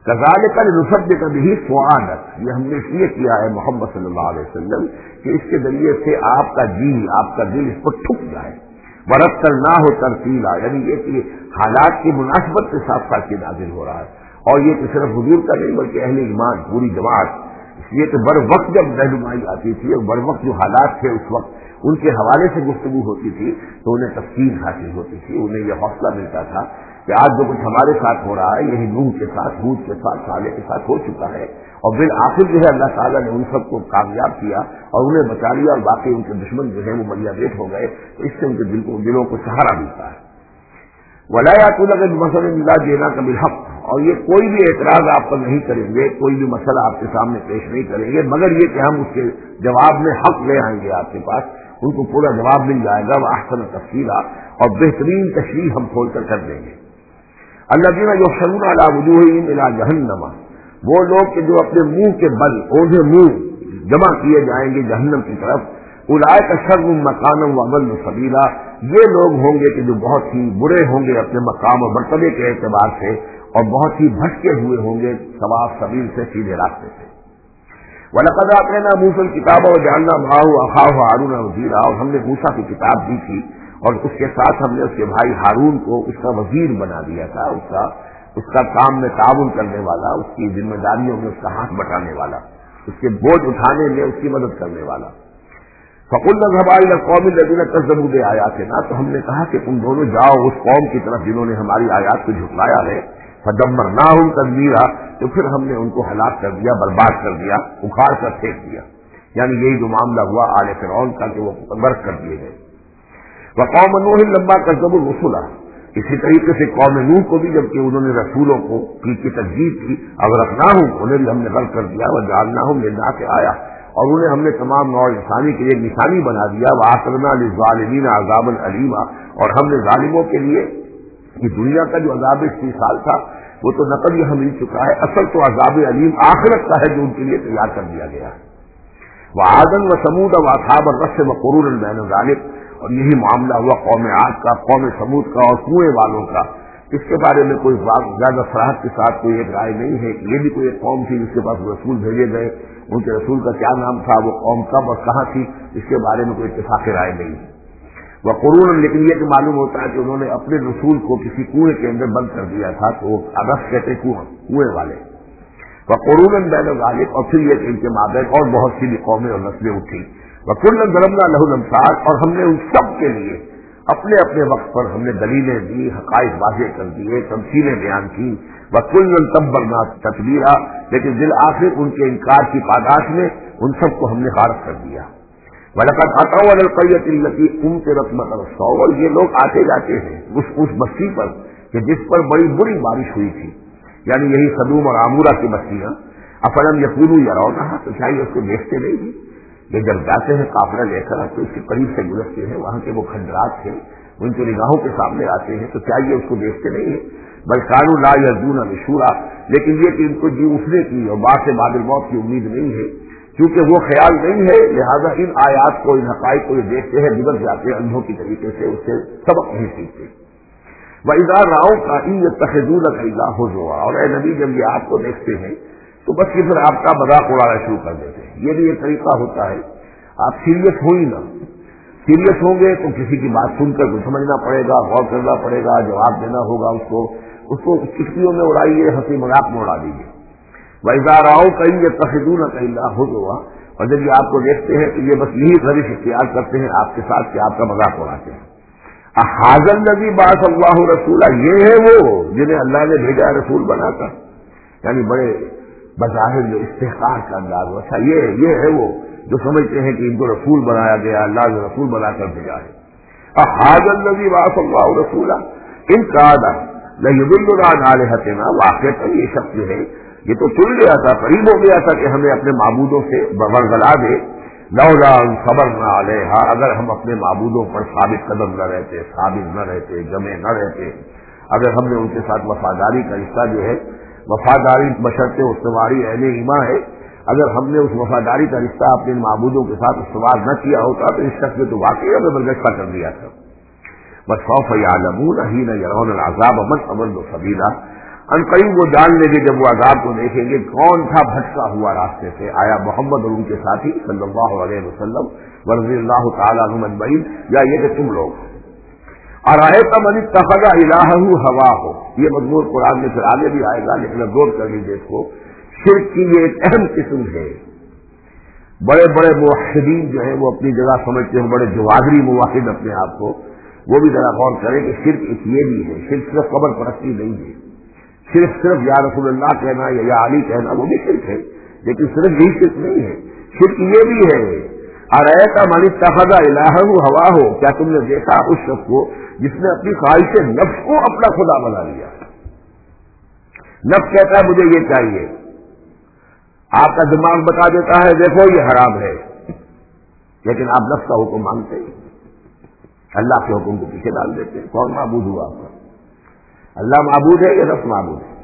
کذالک لنثبت بہ فؤادک، یہ ہم نے اس لیے کیا ہے محمد صلی اللہ علیہ وسلم کہ اس کے ذریعے سے آپ کا جی آپ کا دل اس پر ٹھک جائے. ورتلناہ ترتیلا، یعنی یہ کہ حالات کی مناسبت کے ساتھ ساتھ یہ نازل ہو رہا ہے. اور یہ تو صرف حضور کا نہیں بلکہ اہل ایمان پوری جماعت، اس لیے کہ بر وقت جب رہنمائی آتی تھی اور بر وقت جو حالات تھے اس وقت ان کے حوالے سے گفتگو ہوتی تھی تو انہیں تفصیل حاصل ہوتی تھی، انہیں یہ حوصلہ ملتا تھا کہ آج جو کچھ ہمارے ساتھ ہو رہا ہے یہی نوح کے ساتھ، ہود کے ساتھ، صالح کے ساتھ ہو چکا ہے، اور بالآخر جو ہے اللہ تعالیٰ نے ان سب کو کامیاب کیا اور انہیں بچا لیا، اور باقی ان کے دشمن جو ہیں وہ ملیاریٹ ہو گئے. تو اس سے ان کے دل کو دلوں کو سہارا ملتا ہے. ولا یاتونک بمثل الا جئناک بالحق، اور یہ کوئی بھی اعتراض آپ پر نہیں کریں گے، کوئی بھی مسئلہ آپ کے سامنے پیش نہیں کریں گے مگر یہ کہ ہم اس کے جواب میں حق لے آئیں گے آپ کے پاس، ان کو پورا جواب مل جائے گا. وہ احسن تفصیلا، اور بہترین تشریح ہم کھول کر کر دیں گے. الذین یحشرون علی وجوہہم الی جہنم، وہ لوگ کہ جو اپنے منہ کے بل اوجھے منہ جمع کیے جائیں گے جہنم کی طرف. اولئک شر مکانا واضل سبیلا، یہ لوگ ہوں گے کہ جو بہت ہی برے ہوں گے اپنے مقام اور مرتبے کے اعتبار سے، اور بہت ہی بھٹکے ہوئے ہوں گے صواب سبیل سے، سیدھے راستے سے. وَلَقَدْ آتَيْنَا مُوسَى الْكِتَابَ وَجَعَلْنَا مَعَهُ أَخَاهُ هَارُونَ وَزِيرًا، اور ہم نے موسیٰ کی کتاب دی تھی اور اس کے ساتھ ہم نے اس کے بھائی ہارون کو اس کا وزیر بنا دیا تھا، اس کا اس کا کام میں تعاون کرنے والا، اس کی ذمہ داریوں میں اس کا ہاتھ بٹانے والا، اس کے بوجھ اٹھانے میں اس کی مدد کرنے والا. فَقُلْنَا اذْهَبَا إِلَى الْقَوْمِ الَّذِينَ كَذَّبُوا بِآيَاتِنَا، تو ہم نے کہا کہ تم دونوں جاؤ اس قوم کی طرف جنہوں نے ہماری آیات کو جھٹلایا ہے. فَدَمَّرْنَاهُمْ تَدْمِيرًا، تو پھر ہم نے ان کو ہلاک کر دیا، برباد کر دیا، اکھاڑ کر پھینک دیا. یعنی یہی جو معاملہ ہوا آل فرعون کا کہ وہ غرق کر دیے گئے. وَقَوْمَ نُوحٍ لَمَّا كَذَّبُوا الرُّسُلَ، اسی طریقے سے قوم نوح کو بھی جبکہ انہوں نے رسولوں کو کی کی تکذیب کی، اغرقناہم، انہیں بھی ہم نے غرق کر دیا. وَجَعَلْنَاهُمْ لِلنَّاسِ آیَةً، اور انہیں ہم نے تمام نوع انسانی کے لیے نشانی بنا دیا. وَأَعْتَدْنَا لِلظَّالِمِينَ عَذَابًا أَلِيمًا، اور ہم نے ظالموں کے لیے یہ دنیا کا جو عذاب اسی سال تھا وہ تو نقل یہاں مل چکا ہے، اصل تو عذاب علیم آخرت کا ہے جو ان کے لیے تیار کر دیا گیا ہے. وعادا وثمود واصحاب الرس وقرون بین ذلک، اور یہی معاملہ ہوا قوم عاد کا، قوم ثمود کا اور کنویں والوں کا. اس کے بارے میں کوئی زیادہ صراحت کے ساتھ کوئی ایک رائے نہیں ہے کہ یہ بھی کوئی ایک قوم تھی جس کے پاس رسول بھیجے گئے، ان کے رسول کا کیا نام تھا، وہ قوم کب اور کہاں تھی، اس کے بارے میں کوئی اتفاق رائے نہیں ہے. وقرون، لیکن یہ کہ معلوم ہوتا ہے کہ انہوں نے اپنے رسول کو کسی کنویں کے اندر بند کر دیا تھا، تو وہ رس کہتے کنواں، کنویں والے. وقرون بین ذلک، اور پھر یہ کہ ان کے مابین اور بہت سی بھی قومیں اور نسلیں اٹھی. وکلا ضربنا لہ الامثال، اور ہم نے ان سب کے لیے اپنے اپنے وقت پر ہم نے دلیلیں دی، حقائق واضح کر دیے، تمثیلیں بیان کی. وکلا تبرنا تتبیرا، لیکن بالآخر ان کے انکار کی پاداش میں ان سب کو ہم نے غارق کر دیا. وَلَقَدْ أَتَوْا عَلَى الْقَرْيَةِ الَّتِي أُمْطِرَتْ مَطَرَ السَّوْءِ، یہ لوگ آتے جاتے ہیں اس اس بستی پر کہ جس پر بڑی بری بارش ہوئی تھی، یعنی یہی سدوم اور عامورہ کی بستیاں. أَفَلَمْ يَكُونُوا يَرَوْنَهَا، تو کیا یہ اس کو دیکھتے نہیں ہیں؟ یہ جب جاتے ہیں قافلہ لے کر تو اس کے قریب سے گزرتے ہیں، وہاں کے وہ کھنڈرات ہیں ان کی نگاہوں کے سامنے آتے ہیں، تو کیا یہ اس کو دیکھتے نہیں ہیں؟ بل كانوا لا يرجون نشورا، لیکن یہ کہ ان کو جی اٹھنے کی اور بعد سے بعد الموت کی امید نہیں ہے، کیونکہ وہ خیال نہیں ہے، لہذا ان آیات کو، ان حقائق کو یہ دیکھتے ہیں، گزر جاتے ہیں اندھوں کی طریقے سے، اس سے سبق نہیں سیکھتے. وَإِذَا رَأَوْكَ إِن يَتَّخِذُونَكَ إِلَّا هُزُوًا، اور اے نبی جب یہ آپ کو دیکھتے ہیں تو بس یہ پھر آپ کا مذاق اڑانا شروع کر دیتے ہیں. یہ بھی ایک طریقہ ہوتا ہے، آپ سیریس ہو ہی نہ، سیریس ہوں گے تو کسی کی بات سن کر کچھ سمجھنا پڑے گا، غور کرنا پڑے گا، جواب دینا ہوگا اس کو، اس کو چٹکیوں میں اڑائیے، ہنسی مذاق میں اڑا دیجیے. وَإِذَا رَأَوْكَ إِن يَتَّخِذُونَكَ إِلَّا هُزُوًا، اور جب یہ آپ کو دیکھتے ہیں تو یہ بس یہی روش اختیار کرتے ہیں آپ کے ساتھ کہ آپ کا مذاق اڑاتے ہیں. اَهَٰذَا الَّذِي بَعَثَ اللَّهُ رَسُولًا، یہ ہے وہ جنہیں اللہ نے بھیجا رسول بنا کر، یعنی بڑے بظاہر جو استحقار کا انداز ہوا تھا، یہ یہ ہے وہ جو سمجھتے ہیں کہ ان کو رسول بنایا گیا، اللہ نے رسول بنا کر بھیجا ہے. اَهَٰذَا الَّذِي بَعَثَ اللَّهُ رَسُولًا إِن كَادَ لَيُضِلُّنَا عَنْ آلِهَتِنَا، واقعتاً یہ شخص جو ہے یہ تو چل گیا تھا، قریب ہو گیا تھا کہ ہمیں اپنے معبودوں سے برگلا دے. لولا ان صبرنا علیہا، اگر ہم اپنے معبودوں پر ثابت قدم نہ رہتے، ثابت نہ رہتے، جمے نہ رہتے، اگر ہم نے ان کے ساتھ وفاداری کا رشتہ جو ہے، وفاداری بشرط استواری اہل ایمان ہے، اگر ہم نے اس وفاداری کا رشتہ اپنے معبودوں کے ساتھ استوار نہ کیا ہوتا تو اس شخص نے تو واقعی ہمیں برگشتہ کر دیا تھا. بس سوف یعلمون حین یرون العذاب من اضل سبیلا، अनकरीब वो जान लेंगे जब वो अजाब को देखेंगे कौन था भटका हुआ रास्ते से, आया मोहम्मद और उनके साथी सल्लल्लाहु अलैहि वसल्लम रज़ियल्लाहु ताला अन्हुम अजमईन, या ये कि तुम लोग। अरायत मन इत्तखज़ इलाहहु हवाहु, ये मज़मूर कुरान में फिर आगे भी आएगा, लेकिन अब गौर कर लीजिए इसको। शिर्क की ये एक अहम किस्म है। बड़े बड़े मुवहिदीन जो है वो अपनी जगह समझते हैं, बड़े जवाहरी मुवाहिद अपने आप को, वो भी जरा गौर करें कि शिर्क एक ये भी है। शिर्क सिर्फ कब्र परस्ती नहीं है, सिर्फ सिर्फ या रसूलुल्लाह कहना या, या अली कहना वो भी शिर्क है, लेकिन सिर्फ यही शिर्क नहीं है, शिर्क ये भी है। अरायत मन इत्तखज़ इलाहहु हवाहु, क्या तुमने देखा उस शख्स को जिसने अपनी ख्वाहिश नफ्स को अपना खुदा बना लिया। नफ्स कहता है मुझे ये चाहिए, आपका दिमाग बता देता है देखो ये हराम है, लेकिन आप नफ्स का हुक्म मानते हैं, अल्लाह के हुक्म को पीछे डाल देते हैं। कौन माबूद हुआ आपका? अल्लाह माबूद है या नफ्स माबूद है?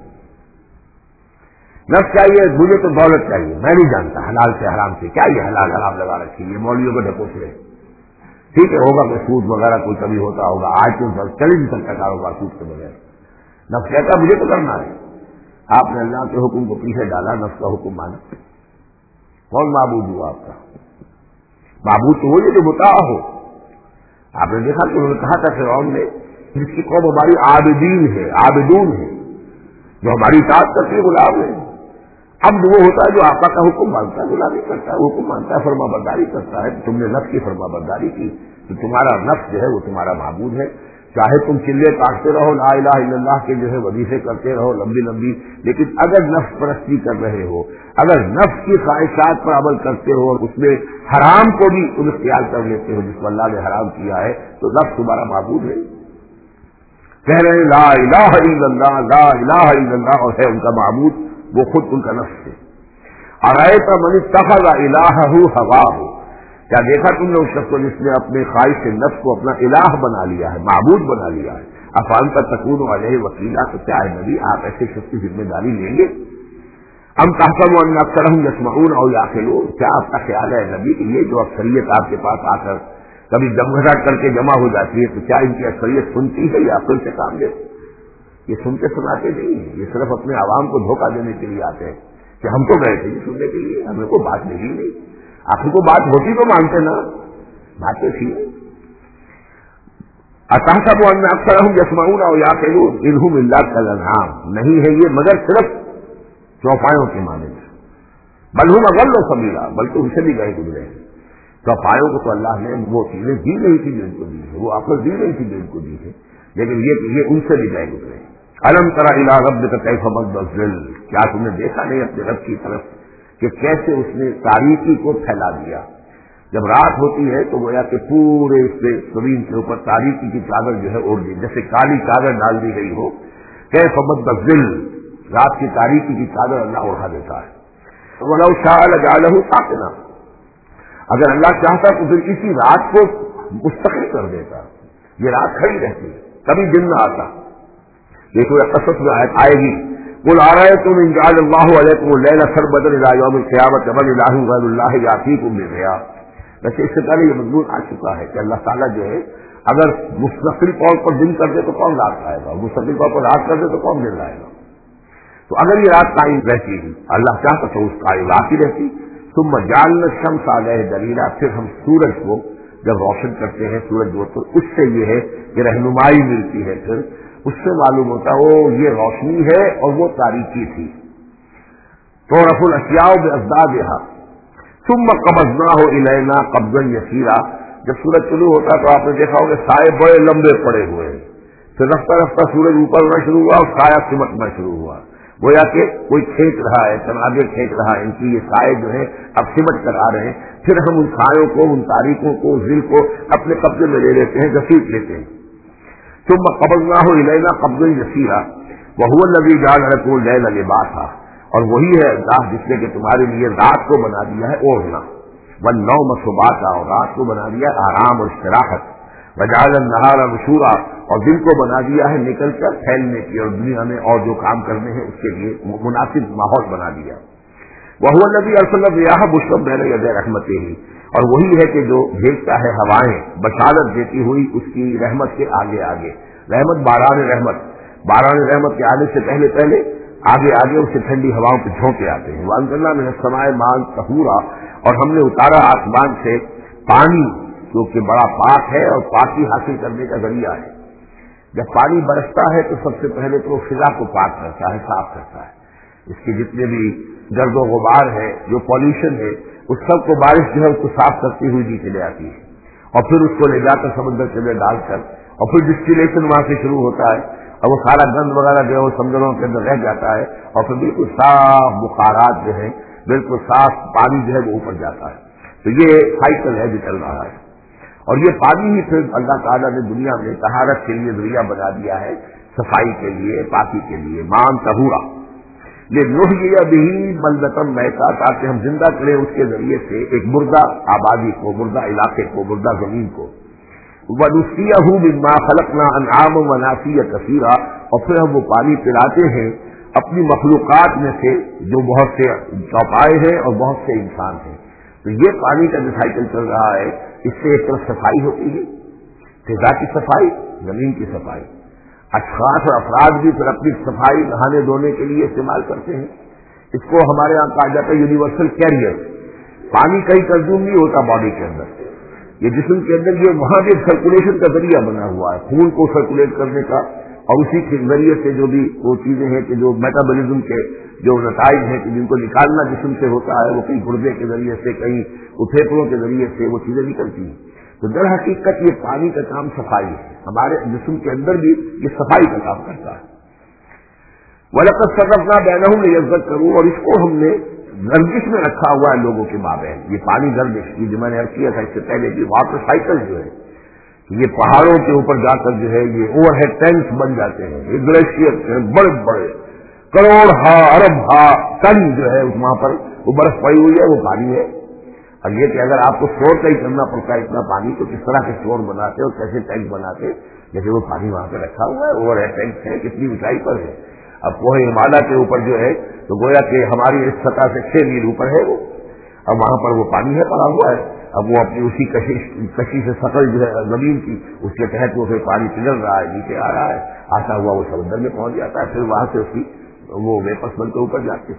नफ्स चाहिए, मुझे तो दौलत चाहिए, मैं नहीं जानता हलाल से हराम से, क्या ये हलाल हराम लगा रखी है, मौलवियों को ढकोस रहे। ठीक है, होगा कोई सूद वगैरह कोई कभी होता होगा, आज तो चल ही नहीं सकता कारोबार सूद के बगैर। नफ्स कहता मुझे तो करना है, आपने अल्लाह के हुक्म को पीछे डाला, नफ्स का हुक्म माना। कौन माबूद हुआ आपका? माबूद तो वही जो मुताअ हो। आपने देखा कि उन्होंने कहा था फिरौन ने, जिसकी कौम हमारी आबिदीन है, आबिदून है, जो हमारी इताअत करती है, गुलाम है। अब वो होता है जो आका का हुक्म मानता है, गुलामी करता है, हुक्म मानता है, फरमाबरदारी करता है। तुमने नफ्स की फरमाबरदारी की तो तुम्हारा नफ्स जो है वो तुम्हारा माबूद है। चाहे तुम चिल्ले काटते रहो, ला इलाहा इल्लल्लाह के जो है वजीफे करते रहो लंबी लंबी, लेकिन अगर नफ्स परस्ती कर रहे हो, अगर नफ्स की ख्वाहिशात पर अमल करते हो और उसमें हराम को भी तुम इख्तियार कर लेते हो जिसको अल्लाह ने हराम किया है, तो नफ्स तुम्हारा माबूद है। कह रहे हैं ला इलाहा इल्लल्लाह, ला इलाहा इल्लल्लाह, और है उनका माबूद वो खुद उनका नफ्स है। अरायत मन इत्तखज़ इलाहहु हवाहु, क्या देखा तुमने उस शख्स को जिसने अपने ख्वाहिश से नफ्स को अपना इलाह बना लिया है, माबूद बना लिया है। अफअन्त तकूनु अलैहि वकीला, तो क्या है नबी आप ऐसे शख्स की जिम्मेदारी लेंगे? अम तहसबु अन्न अक्सरहुम यस्मऊन औ याक़िलून, क्या आपका ख्याल है नबी कि ये जो अक्सरियत आपके पास आकर कभी दमघटाट करके जमा हो जाती है, तो क्या इनकी अक्सरियत सुनती है या अक्ल से काम लेती? ये सुनते सुनाते नहीं है, ये सिर्फ अपने आवाम को धोखा देने के लिए आते हैं कि हम तो गए थे ये सुनने के लिए, हमें को बात मिली नहीं। आखिर को बात होती तो मानते ना, बातें थी। अतहसबु अन्न अक्सरहुम यस्मऊन औ याक़िलून इन हुम इल्ला कल-अनआम, नहीं है ये मगर सिर्फ चौपायों के मानंद, बल हुम अज़ल्लु सबीला, बल्कि उनसे भी गए गुजरे हैं। चौपायों को तो अल्लाह ने वो चीजें दी नहीं थी जो इनको दी है, वो अक्ल दी नहीं थी जो इनको दी है, लेकिन ये ये उनसे भी गए गुजरे हैं। अलम तरा इला रब्बिका कैफ़ मद्द ज़िल, क्या तुमने देखा नहीं अपने रब की तरफ कि कैसे उसने तारीकी को फैला दिया। जब रात होती है तो गोया कि पूरे इससे जमीन के ऊपर तारीकी की चादर जो है ओढ़ दी, जैसे काली चादर डाल दी गई हो। कैफ़ मद्द ज़िल, रात की तारीकी की चादर अल्लाह ओढ़ा देता है। वलौ शाअ लजअलहु साकिना, अगर अल्लाह चाहता तो फिर इसी रात को मुस्तकिल कर देता, ये रात खड़ी रहती, कभी दिन न आता। ये कोई कसस में आएगी, कुल अरायतुम इन जअलल्लाहु अलैकुम लैला सरमदन इला यौमिल क़ियामत मन इलाहुन गैरुल्लाह यातीकुम बिज़िया। वैसे इससे पहले ये मज़मून आ चुका है कि अल्लाह ताला जो है अगर मुस्तकिल तौर पर दिन कर दे तो कौन रात लाएगा, मुस्तकिल तौर पर रात कर दे तो कौन दिन लाएगा। तो अगर ये रात कायम रहती, अल्लाह चाहता तो उस कायम रात ही रहती। तुम जअलना शम्स अलैहि दलीला, फिर हम सूरज को जब रोशन करते हैं, सूरज जो तो उससे ये है कि रहनुमाई मिलती है, फिर उससे मालूम होता है वो ये रोशनी है और वो तारीकी थी। तो रफुल अशियाओ बेअज़दादिहा सुम्मा क़बज़नाहु इलैना क़ब्ज़न यसीरा, जब सूरज शुरू होता तो आपने देखा होगा साए बड़े लंबे पड़े हुए हैं, फिर रफ्ता रफ्ता सूरज ऊपर उड़ना शुरू हुआ और साया सिमटना शुरू हुआ, गोया कि कोई खींच रहा है, तनाजे खींच रहा है, इनकी ये साए जो है अब सिमट कर आ रहे हैं। फिर हम उन सायों को, उन तारीखों को, जिल को अपने कब्जे में ले लेते हैं, घसीट लेते हैं। तुम क़बज़नाहु इलैना क़ब्ज़न यसीरा वहुवा अल्लज़ी जअल लकुमुल लैला लिबासा, और वही है अल्लाह जिसने कि तुम्हारे लिए रात को बना दिया है ओढ़ना, वन्नौम सुबाता, और रात को बना दिया आराम और इस्तिराहत, वजअल अन्नहारा नुशूरा, और दिन को बना दिया है निकल कर फैलने की और दुनिया में और जो काम करने हैं उसके लिए मुनासिब माहौल बना दिया। वहुवा अल्लज़ी अरसला रियाह बुशरन बैन यदै रहमतिही, और वही है कि जो भेजता है हवाएं बशारत देती हुई उसकी रहमत के आगे आगे। रहमत बारान रहमत, باران رحمت کے آنے سے پہلے پہلے آگے آگے اسے ٹھنڈی ہواؤں پہ جھونکے آتے ہیں. وانزلنا من السماء ماء طہورا, اور ہم نے اتارا آسمان سے پانی جو کہ بڑا پاک ہے اور پاکی حاصل کرنے کا ذریعہ ہے. جب پانی برستا ہے تو سب سے پہلے تو فضا کو پاک کرتا ہے, صاف کرتا ہے. اس کے جتنے بھی گرد و غبار ہے, جو پالوشن ہے, اس سب کو بارش جو ہے اس کو صاف کرتی ہوئی نیچے لے آتی ہے, اور پھر اس کو لے جا کر سمندر کے اندر ڈال کر, اور پھر ڈسٹیلیشن وہاں سے شروع ہوتا ہے, اور وہ سارا گند وغیرہ جو ہے وہ سمندروں کے اندر رہ جاتا ہے, اور پھر بالکل صاف بخارات جو ہے, بالکل صاف پانی جو ہے وہ اوپر جاتا ہے. تو یہ سائیکل ہے جو چل رہا ہے. اور یہ پانی ہی پھر اللہ تعالیٰ نے دنیا میں طہارت کے لیے ذریعہ بنا دیا ہے, صفائی کے لیے, پاکی کے لیے. مان طہورا لنحیی بہ بلدۃ میتا, تاکہ ہم زندہ کریں اس کے ذریعے سے ایک مردہ آبادی کو, مردہ علاقے کو, مردہ زمین کو. وَنُسْقِيَهُ مِمَّا خَلَقْنَا أَنْعَامًا وَأَنَاسِيَّ كَثِيرًا, اور پھر ہم وہ پانی پلاتے ہیں اپنی مخلوقات میں سے جو بہت سے چوپائے ہیں اور بہت سے انسان ہیں. تو یہ پانی کا جو سائیکل چل رہا ہے, اس سے ایک طرف صفائی ہوتی ہے, فضا کی صفائی, زمین کی صفائی. اشخاص اور افراد بھی پھر اپنی صفائی نہانے دھونے کے لیے استعمال کرتے ہیں. اس کو ہمارے یہاں کہا جاتا ہے یونیورسل کیریئر. پانی کہیں کنزیوم نہیں ہوتا باڈی کے اندر, یہ جسم کے اندر یہ وہاں بھی سرکولیشن کا ذریعہ بنا ہوا ہے, خون کو سرکولیٹ کرنے کا, اور اسی کے ذریعے سے جو بھی وہ چیزیں ہیں کہ جو میٹابولزم کے جو نتائج ہیں کہ جن کو نکالنا جسم سے ہوتا ہے, وہ کہیں گردے کے ذریعے سے, کہیں پھیپھڑوں کے ذریعے سے وہ چیزیں نکلتی ہیں. تو در حقیقت یہ پانی کا کام صفائی ہے, ہمارے جسم کے اندر بھی یہ صفائی کا کام کرتا ہے. وَلَقَدْ صَرَّفْنَا بَيْنَهُمْ لِيَذَّكَّرُوا, اور اس کو ہم نے گردش میں رکھا ہوا ہے لوگوں کے مابین. یہ پانی گردش کی جو میں نے عرض کیا تھا اس سے پہلے بھی, واٹر سائیکل جو ہے یہ پہاڑوں کے اوپر جا کر جو ہے یہ اوور ہیڈ ٹینکس بن جاتے ہیں, یہ گلیشیئر بڑے بڑے کروڑ ہا ارب ہا ٹن جو ہے وہاں پر وہ برف پڑی ہوئی ہے, وہ پانی ہے. اور یہ کہ اگر آپ کو اسٹور کا ہی کرنا پڑتا ہے اتنا پانی, تو کس طرح کے اسٹور بناتے اور کیسے ٹینک بناتے, جیسے وہ پانی وہاں پہ رکھا ہوا ہے, اوور ہیڈ ٹینکس ہے, کتنی اونچائی پر ہے. اب کوہ ہمالیہ کے اوپر جو ہے تو گویا کہ ہماری اس سطح سے چھ میل اوپر ہے وہ, اب وہاں پر وہ پانی ہے پڑا ہوا ہے. اب وہ اپنی اسی کشش کشی سے سطح جو ہے زمین کی, اس کے تحت وہ پھر پانی پگھل رہا ہے, نیچے آ رہا ہے, آتا ہوا وہ سمندر میں پہنچ جاتا ہے, پھر وہاں سے اس کی وہ ویپس بن کے اوپر جاتے.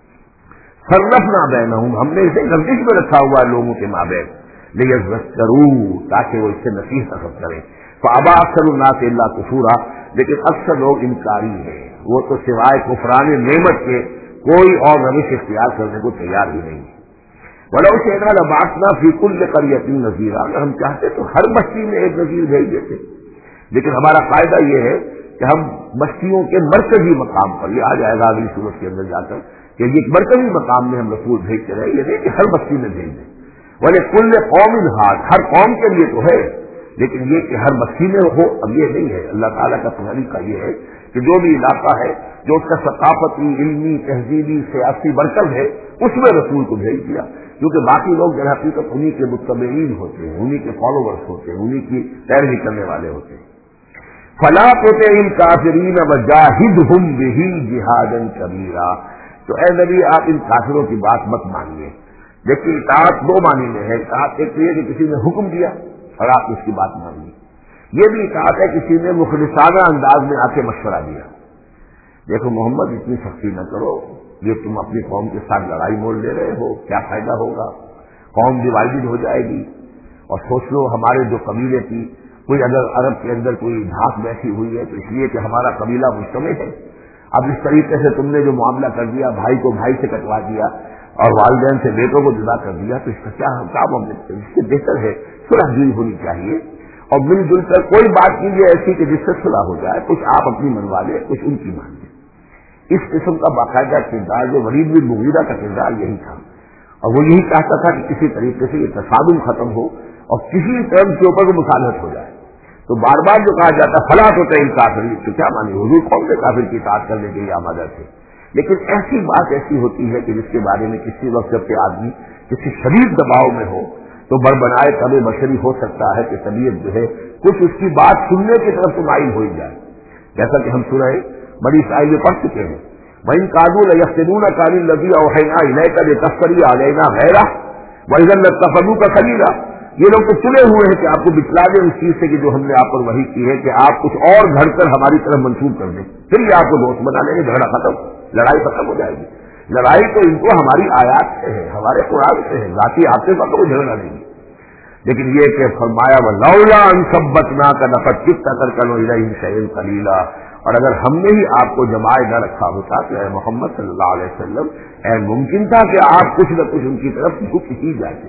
صرفنا بینہم, ہم نے اسے گردش میں رکھا ہوا ہے لوگوں کے مابین, لیذکروا, تاکہ وہ اس سے نصیحت حاصل کریں. فابى اکثر الناس الا کفورا, لیکن اکثر لوگ انکاری ہیں, وہ تو سوائے کفران نعمت کے کوئی اور روش اختیار کرنے کو تیار ہی نہیں. وَلَوْ شِئْنَا لَبَعَثْنَا فِي كُلِّ قَرْيَةٍ نَذِيرًا, اگر ہم چاہتے تو ہر بستی میں ایک نذیر بھیج دیتے, لیکن ہمارا فائدہ یہ ہے کہ ہم بستیوں کے مرکزی مقام پر, یہ آ جائے گا اگلی صورت کے اندر جا کر, کہ یہ مرکزی مقام میں ہم رسول بھیجتے رہے, یہ نہیں کہ ہر بستی میں بھیج دیں. وَلِكُلِّ قَوْمٍ هَادٍ, ہر قوم کے لیے تو ہے, لیکن یہ کہ ہر بستی میں ہو, اب یہ نہیں ہے. اللہ تعالیٰ کا طریقہ یہ ہے کہ جو بھی علاقہ ہے جو اس کا ثقافتی, علمی, تہذیبی, سیاسی مرکز ہے, اس میں رسول کو بھیج دیا, کیونکہ باقی لوگ در حقیقت انہی کے متبعین ہوتے ہیں, انہی کے فالوورس ہوتے ہیں, انہی کی پیروی کرنے والے ہوتے ہیں. فَلَا تُطِعِ الْكَافِرِينَ وَجَاهِدْهُمْ بِهِ جِهَادًا كَبِيرًا, تو اے نبی آپ ان کافروں کی بات مت مانیے. دیکھیے اطاعت دو معنی میں ہے. اطاعت ایک تو یہ کہ کسی نے حکم دیا اور آپ اس کی بات مانیے, یہ بھی اطاعت ہے کسی نے مخلصانہ انداز میں آ کے مشورہ دیا, دیکھو محمد اتنی سختی نہ کرو, یہ تم اپنی قوم کے ساتھ لڑائی مول لے رہے ہو, کیا فائدہ ہوگا, قوم ڈیوائڈڈ ہو جائے گی. اور سوچ لو ہمارے جو قبیلے کی کوئی اگر عرب کے اندر کوئی دھاک بیٹھی ہوئی ہے تو اس لیے کہ ہمارا قبیلہ مجتمع ہے, اب اس طریقے سے تم نے جو معاملہ کر دیا, بھائی کو بھائی سے کٹوا دیا اور والدین سے بیٹوں کو جدا کر دیا, تو اس کا کیا کام, اس سے بہتر ہے صلح جوئی ہونی چاہیے, اور مل جل کر کوئی بات کیجیے ایسی کہ جس سے صلح ہو جائے, کچھ آپ اپنی منوا لیں, کچھ ان کی مان لیں. اس قسم کا باقاعدہ کردار جو ولید بن مغیرہ کا کردار یہی تھا, اور وہ یہی چاہتا تھا کہ کسی طریقے سے یہ تصادم ختم ہو اور کسی ٹرم کے اوپر مصالحت ہو جائے. تو بار بار جو کہا جاتا فلا تو ان کافر, تو کیا مانی, حضور قوم سے کافر کی اطاعت کرنے کے لیے آمادہ تھے. لیکن ایسی بات ایسی ہوتی ہے کہ جس کے بارے میں کسی وقت جب کہ آدمی کسی شدید دباؤ میں ہو تو بربنائے طبع بشری ہو سکتا ہے کہ طبیعت جو ہے کچھ اس کی بات سننے کی طرف سے مائل ہو جائے, جیسا کہ ہم سورہ بڑی اسرائیل میں پڑھ چکے ہیں. وَإِن كَادُوا لَيَفْتِنُونَكَ عَنِ الَّذِي أَوْحَيْنَا إِلَيْكَ لِتَفْتَرِيَ عَلَيْنَا غَيْرَهُ وَإِذًا لَّاتَّخَذُوكَ خَلِيلًا, یہ لوگ تو تلے ہوئے ہیں کہ آپ کو بتلا دیں اس چیز سے کہ جو ہم نے آپ پر وحی کی ہے کہ آپ کچھ اور گھڑ کر ہماری طرف منسوخ کر دیں، پھر یہ آپ کو دوست بنا لیں گے، جھگڑا ختم، لڑائی ختم ہو جائے گی۔ لڑائی تو ان کو ہماری آیات سے ہے، ہمارے قرآن سے ہے، ذاتی آپ سے تو جھگڑا نہیں ہے۔ لیکن یہ کہ فرمایا وَلَوْلَا أَن ثَبَّتْنَاكَ لَقَدْ كِدتَّ تَرْكَنُ إِلَيْهِمْ شَيْئًا قَلِيلًا، اور اگر ہم نے ہی آپ کو جمائے نہ رکھا ہوتا تو اے محمد صلی اللہ علیہ وسلم، اے ممکن تھا کہ آپ کچھ نہ کچھ ان کی طرف جھک ہی جاتے۔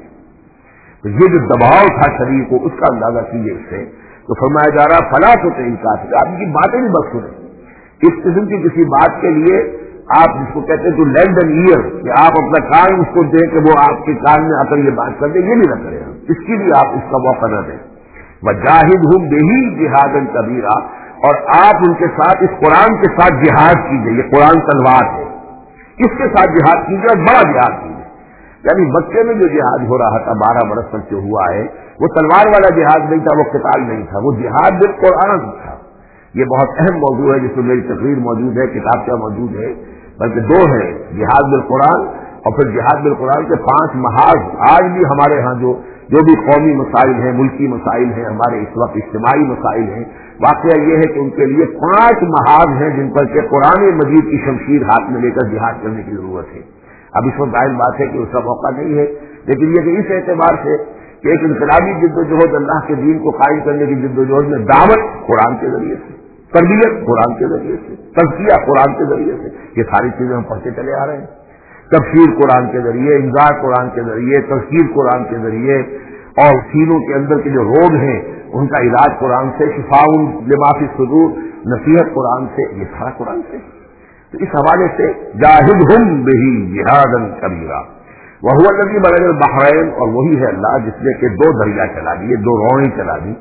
تو یہ جو دباؤ تھا شریر کو، اس کا اندازہ کیجیے اس سے، تو فرمایا جا رہا فلا تو انکار، آپ کی باتیں نہیں بس سنیں، اس قسم کی کسی بات کے لیے آپ جس کو کہتے ہیں تو لینڈ این ایئر، کہ آپ اپنا کان اس کو دیں کہ وہ آپ کے کان میں آ کر یہ بات کر دیں، یہ نہیں نہ کریں، اس کی بھی آپ اس کا موقع نہ دیں۔ وَجَاهِدْهُمْ بِهِ جِهَادًا كَبِيرًا، اور آپ ان کے ساتھ اس قرآن کے ساتھ جہاد کیجیے، یہ قرآن تلوار ہے، اس کے ساتھ جہاد کیجیے اور بڑا جہاد کیجیے۔ یعنی مکے میں جو جہاد ہو رہا تھا بارہ برس تک جو ہوا ہے، وہ تلوار والا جہاد نہیں تھا، وہ قتال نہیں تھا، وہ جہاد بالقرآن تھا۔ یہ بہت اہم موضوع ہے جس میں میری تقریر موجود ہے، کتاب کیا موجود ہے، بلکہ دو ہے، جہاد بالقرآن اور پھر جہاد بالقرآن کے پانچ محاذ آج بھی ہمارے ہاں جو جو بھی قومی مسائل ہیں، ملکی مسائل ہیں، ہمارے اس وقت اجتماعی مسائل ہیں، واقعہ یہ ہے کہ ان کے لیے پانچ محاذ ہیں جن پر کہ قرآن مجید کی شمشیر ہاتھ میں لے کر جہاد کرنے کی ضرورت ہے۔ اب اس وقت ظاہر بات ہے کہ اس کا موقع نہیں ہے، لیکن یہ کہ اس اعتبار سے کہ ایک انقلابی جد و جہد اللہ کے دین کو قائم کرنے کی جد و جہد میں دعوت قرآن کے ذریعے سے، تربیت قرآن کے ذریعے سے، تزکیہ قرآن کے ذریعے سے، یہ ساری چیزیں ہم پڑھتے چلے آ رہے ہیں۔ تفسیر قرآن کے ذریعے، انذار قرآن کے ذریعے، تذکیر قرآن کے ذریعے، اور سینوں کے اندر کے جو روگ ہیں ان کا علاج قرآن سے، شفاء لما فی الصدور، نصیحت قرآن سے، یہ سارا قرآن سے۔ تو اس حوالے سے جاہدہم بہ جہادا کبیرا وہو الذی مرج البحرین، اور وہی ہے اللہ جس نے کہ دو دریا چلا دیے، دو روئیں چلا دی۔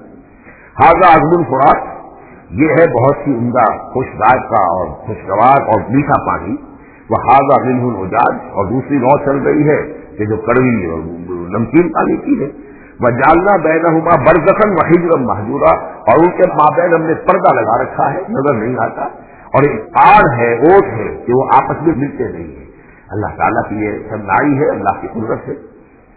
ھذا عذب فرات، یہ ہے بہت ہی عمدہ خوش ذائقہ اور خوشگوار اور میٹھا پانی۔ وھذا منہ اجاج، اور دوسری رو چل رہی ہے کہ جو کڑوی اور نمکین پانی کی ہے۔ وجعلنا بینہما برزخا وحجرا مہجورا، اور ان کے مابین ہم نے پردہ لگا رکھا ہے، نظر نہیں آتا، اور ایک آڑ ہے، اوٹ ہے کہ وہ آپس میں ملتے نہیں ہیں۔ اللہ تعالیٰ کی یہ صنعائی ہے، اللہ کی قدرت ہے۔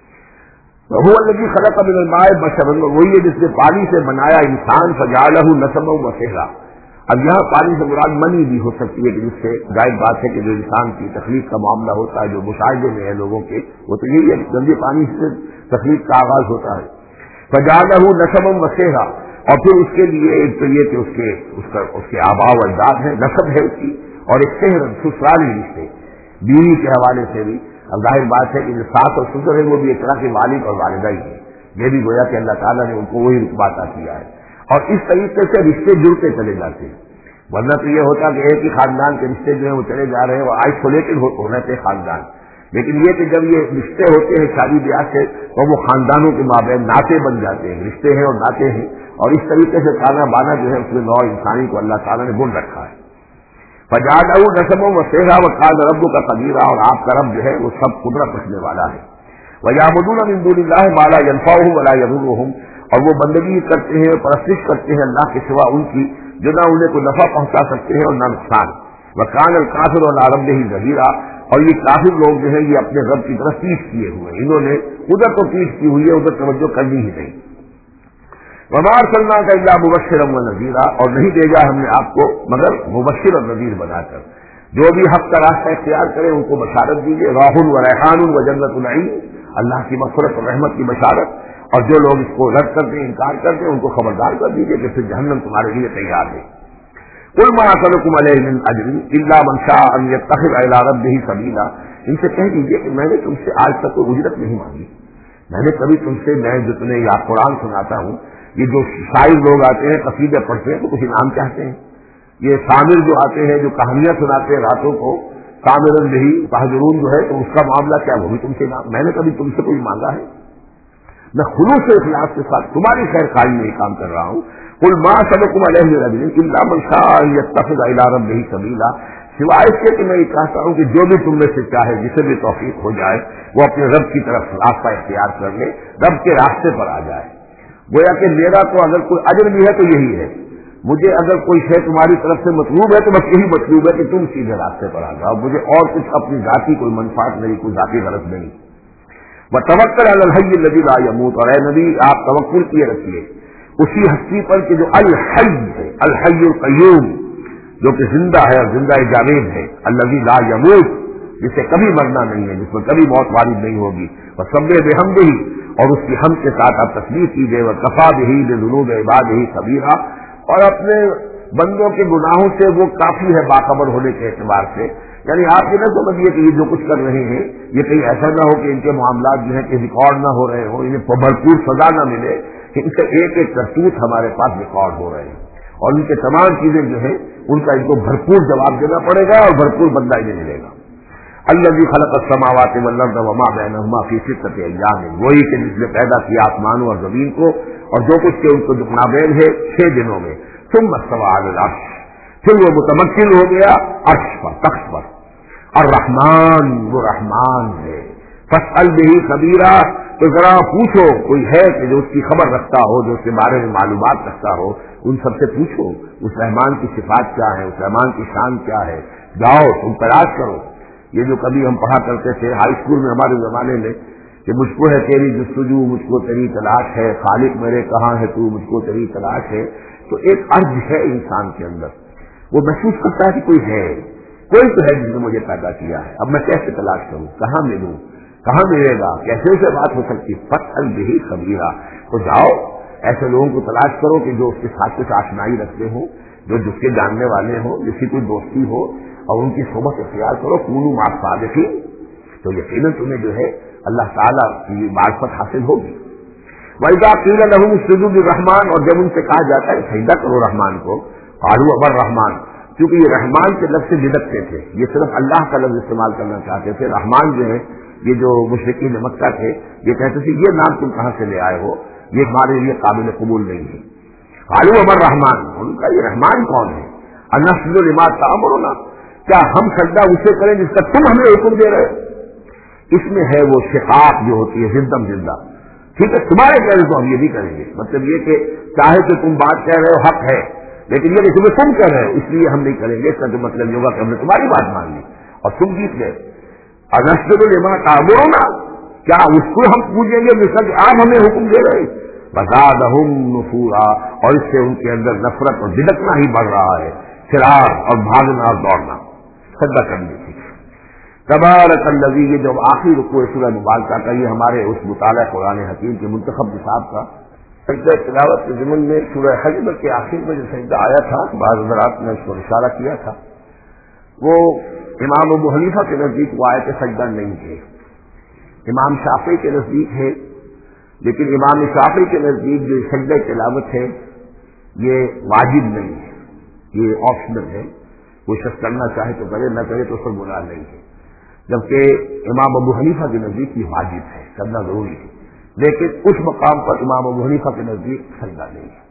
وہو الذی خلق من الماء بشرا، وہی ہے جس نے پانی سے بنایا انسان، فجعلہ نسبا وصہرا۔ اب یہاں پانی سے مراد منی بھی ہو سکتی ہے کہ جس سے ظاہر بات ہے کہ جو انسان کی تخلیق کا معاملہ ہوتا ہے، جو مشاہدے میں ہے لوگوں کے، وہ تو یہی ہے کہ گندے پانی سے تخلیق کا آغاز ہوتا ہے۔ فجعلہ نسبا وصہرا، اور پھر اس کے لیے ایک تو یہ کہ اس کے اس کا اس کے آباء و اجداد ہیں، نسب ہے اس کی، اور ایک صہر سسرالی رشتے بیوی کے حوالے سے بھی۔ اب ظاہر بات ہے کہ جو ساس اور سسر ہے وہ بھی ایک طرح کے والد اور والدہ ہی ہے، یہ بھی گویا کہ اللہ تعالیٰ نے ان کو وہی رتبہ عطا کیا ہے، اور اس طریقے سے رشتے جڑتے چلے جاتے ہیں۔ ورنہ تو یہ ہوتا کہ ایک ہی خاندان کے رشتے جو ہیں وہ چلے جا رہے ہیں، وہ آئسولیٹڈ ہونے تھے خاندان، لیکن یہ کہ جب یہ رشتے ہوتے ہیں شادی بیاہ سے تو وہ خاندانوں کے مابین ناطے بن جاتے ہیں، رشتے ہیں اور ناطے ہیں، اور اس طریقے سے تانا بانا جو ہے اس میں نوع انسانی کو اللہ تعالیٰ نے بن رکھا ہے۔ فجعلہ نسبا وصہرا وکان ربک قدیرا، اور آپ کا رب جو ہے وہ سب قدرت رکھنے والا ہے۔ ویعبدون من دون اللہ ما لا ينفعهم ولا يضرهم، اور وہ بندگی کرتے ہیں، پرستش کرتے ہیں اللہ کے سوا ان کی جو نہ انہیں کوئی نفع پہنچا سکتے ہیں اور نہ نقصان۔ وکان الکافر علی ربہ ظہیرا، اور یہ کافر لوگ جو ہیں یہ اپنے رب کی طرف پیٹ کیے ہوئے ہیں، انہوں نے ادھر تو پیٹ کی ہوئی ہے، ادھر توجہ کرنی ہی نہیں۔ وما ارسلناک الا مبشرا ونذیرا، اور نہیں بھیجا ہم نے آپ کو مگر مبشر اور نذیر بنا کر، جو بھی حق کا راستہ اختیار کرے ان کو بشارت دیجیے، راح و ریحان و جنت النعیم، اللہ کی مغفرت اور رحمت کی بشارت، اور جو لوگ اس کو رد کر دیں، انکار کر دیں، ان کو خبردار کر دیجیے کہ پھر جہنم تمہارے لیے تیار ہے۔ قل ما اسألکم علیہ من اجر الا من شاء ان یتخذ الی ربہ سبیلا، ان سے کہہ دیجیے کہ میں نے تم سے آج تک کوئی اجرت نہیں مانگی، میں نے کبھی تم سے، میں جتنے یا قرآن سناتا ہوں، یہ جو شاعر لوگ آتے ہیں قصیدے پڑھتے ہیں تو کچھ انعام چاہتے ہیں، یہ سامر جو آتے ہیں جو کہانیاں سناتے ہیں راتوں کو، سامرن بھی تہجرون جو ہے تو اس کا معاملہ کیا، وہ بھی تم سے انعام، میں نے کبھی تم سے کوئی مانگا ہے؟ میں خلوص اخلاص کے ساتھ تمہاری خیر خواہی میں یہ کام کر رہا ہوں۔ قل ما اسألکم علیہ من اجر الا من شاء ان یتخذ الی ربہ سبیلا، سوائے اس کے کہ میں یہ کہتا ہوں کہ جو بھی تم میں سے چاہے، جسے بھی توفیق ہو جائے، وہ اپنے رب کی طرف راستہ اختیار کر لے، رب کے راستے پر آ جائے۔ گویا کہ میرا تو اگر کوئی اجر بھی ہے تو یہی ہے، مجھے اگر کوئی شے تمہاری طرف سے مطلوب ہے تو بس یہی مطلوب ہے کہ تم سیدھے راستے پر آ جاؤ، مجھے اور کچھ اپنی ذاتی کوئی منفعت نہیں، کوئی ذاتی غرض نہیں۔ वतवक्कल अलल हय्य अल्लज़ी ला यमूत, और ए नबी आप तवक्कुल किए रखिए उसी हस्ती पर कि जो अल हय्य है, अल हय्युल क़य्यूम, जो कि जिंदा है और जिंदा जावेद है, अल्लज़ी ला यमूत, जिसे कभी मरना नहीं है, जिसमें कभी मौत वारिद नहीं होगी, और सब्बे बिहम्दिही, और उसकी हम के साथ आप तस्बीह कीजिए, व कफा बिही लिज़ुनूबि इबादिही खबीरा, और अपने बंदों के गुनाहों से वो काफी है बाखबर होने के एतबार से। यानी आप ये न समझिए कि ये जो कुछ कर रहे हैं ये कहीं ऐसा ना हो कि इनके मामलात जो है कि रिकॉर्ड ना हो रहे हो, इन्हें भरपूर सजा न मिले, कि इनसे एक एक करतूत हमारे पास रिकॉर्ड हो रहे हैं, और इनके तमाम चीजें जो है उनका इनको भरपूर जवाब देना पड़ेगा और भरपूर बदला इन्हें मिलेगा। अल्लज़ी खलक़स समावाति वल अर्ज़ वमा बैनहुमा फी सित्तति अय्यामिन, वही कि जिसने पैदा किया आसमानों और जमीन को और जो कुछ के उनको जो माबैन है छह दिनों में। सुम्मा इस्तवा अलल अर्श, फिर वो मुतमक्किन हो गया अर्श पर, तख्त पर। और रहमान, वो रहमान है। फस्अल बिही खबीरा, तो जरा पूछो, कोई है कि जो उसकी खबर रखता हो, जो उसके बारे में मालूमात रखता हो, उन सबसे पूछो उस रहमान की सिफात क्या है, उस रहमान की शान क्या है। जाओ तुम तलाश करो। ये जो कभी हम पढ़ा करते थे हाई स्कूल में हमारे जमाने में कि मुझको है तेरी जुस्तजू, मुझको तेरी तलाश है, खालिक मेरे कहाँ है तू, मुझको तेरी तलाश है, तो एक अर्ज है इंसान के अंदर, वो महसूस करता है कि कोई है, कोई तो है जिसने मुझे पैदा किया है, अब मैं कैसे तलाश करूं, कहाँ मिलूं, कहाँ मिलेगा, कैसे उसे बात हो सकती। फस्अल बिही खबीरा, तो जाओ ऐसे लोगों को तलाश करो कि जो उसके साथ कुछ आशनाई रखते हो, जो जिसके जानने वाले हो, जिसकी कोई दोस्ती हो, और उनकी सोबत इख्तियार करो। कूनू मा सादिकीन, तो यकीनन तुम्हें जो है अल्लाह ताला की मार्फत हासिल होगी। वइज़ा क़ील लहुम उसजुदू लिर्रहमान, और जब उनसे कहा जाता है सजदा करो रहमान को, क़ालू अबर रहमान, क्योंकि ये रहमान के लफ्ज़ से झिझकते थे, ये सिर्फ अल्लाह का लफ्ज़ इस्तेमाल करना चाहते थे। रहमान जो है ये जो मुशरिकीन मक्का थे ये कहते थे ये नाम तुम कहाँ से ले आए हो, ये हमारे लिए काबिल कबूल नहीं है। क़ालू अबर रहमान, उनका ये रहमान कौन है। अनस्जुदु लिमा तामुरुना, क्या हम सजदा उसे करें जिसका तुम हमें हुक्म दे रहे हो। इसमें है वो शिकाक जो होती है जिंदम जिंदा, ठीक है तुम्हारे कहने को हम ये भी करेंगे, मतलब ये कि चाहे कि तुम बात कह रहे हो हक है, लेकिन ये कि तुम्हें तुम कह रहे हो इसलिए हम नहीं करेंगे, इसका जो मतलब होगा कि हमने तुम्हारी बात मान ली और तुम जीत गए। अनस्जुदु लिमा तामुरुना, क्या उसको हम पूछेंगे जिसका कि आप हमें हुक्म दे रहे। फ़ज़ादहुम नुफूरा, और इससे उनके अंदर नफरत और झिझकना ही बढ़ रहा है, फिरार और भागना और दौड़ना, सजदा करने की। तबारकल्लज़ी, ये जो आखिरी रुकू सूरह मुबारका का, ये हमारे उस मुताला कुरान हकीम के मुंतखब निसाब का सजदा तिलावत के ज़िमन में सूरह हज्र के आखिर में जो सजदा आया था, बाज़ हज़रात ने उसको इशारा किया था, वो इमाम अबू हनीफा के नजदीक वो आयत सजदा नहीं है, इमाम शाफी के नजदीक है, लेकिन इमाम शाफी के नजदीक जो सजदा तिलावत है ये वाजिब नहीं है, ये ऑप्शनल है, कोई शख्स करना चाहे तो करे, न करे तो उस पर गुनाह नहीं है। जबकि इमाम अबू हनीफा के नजदीक ये वाजिब है, करना जरूरी है, लेकिन उस मकाम पर इमाम अबू हनीफा के नजदीक सजदा नहीं है।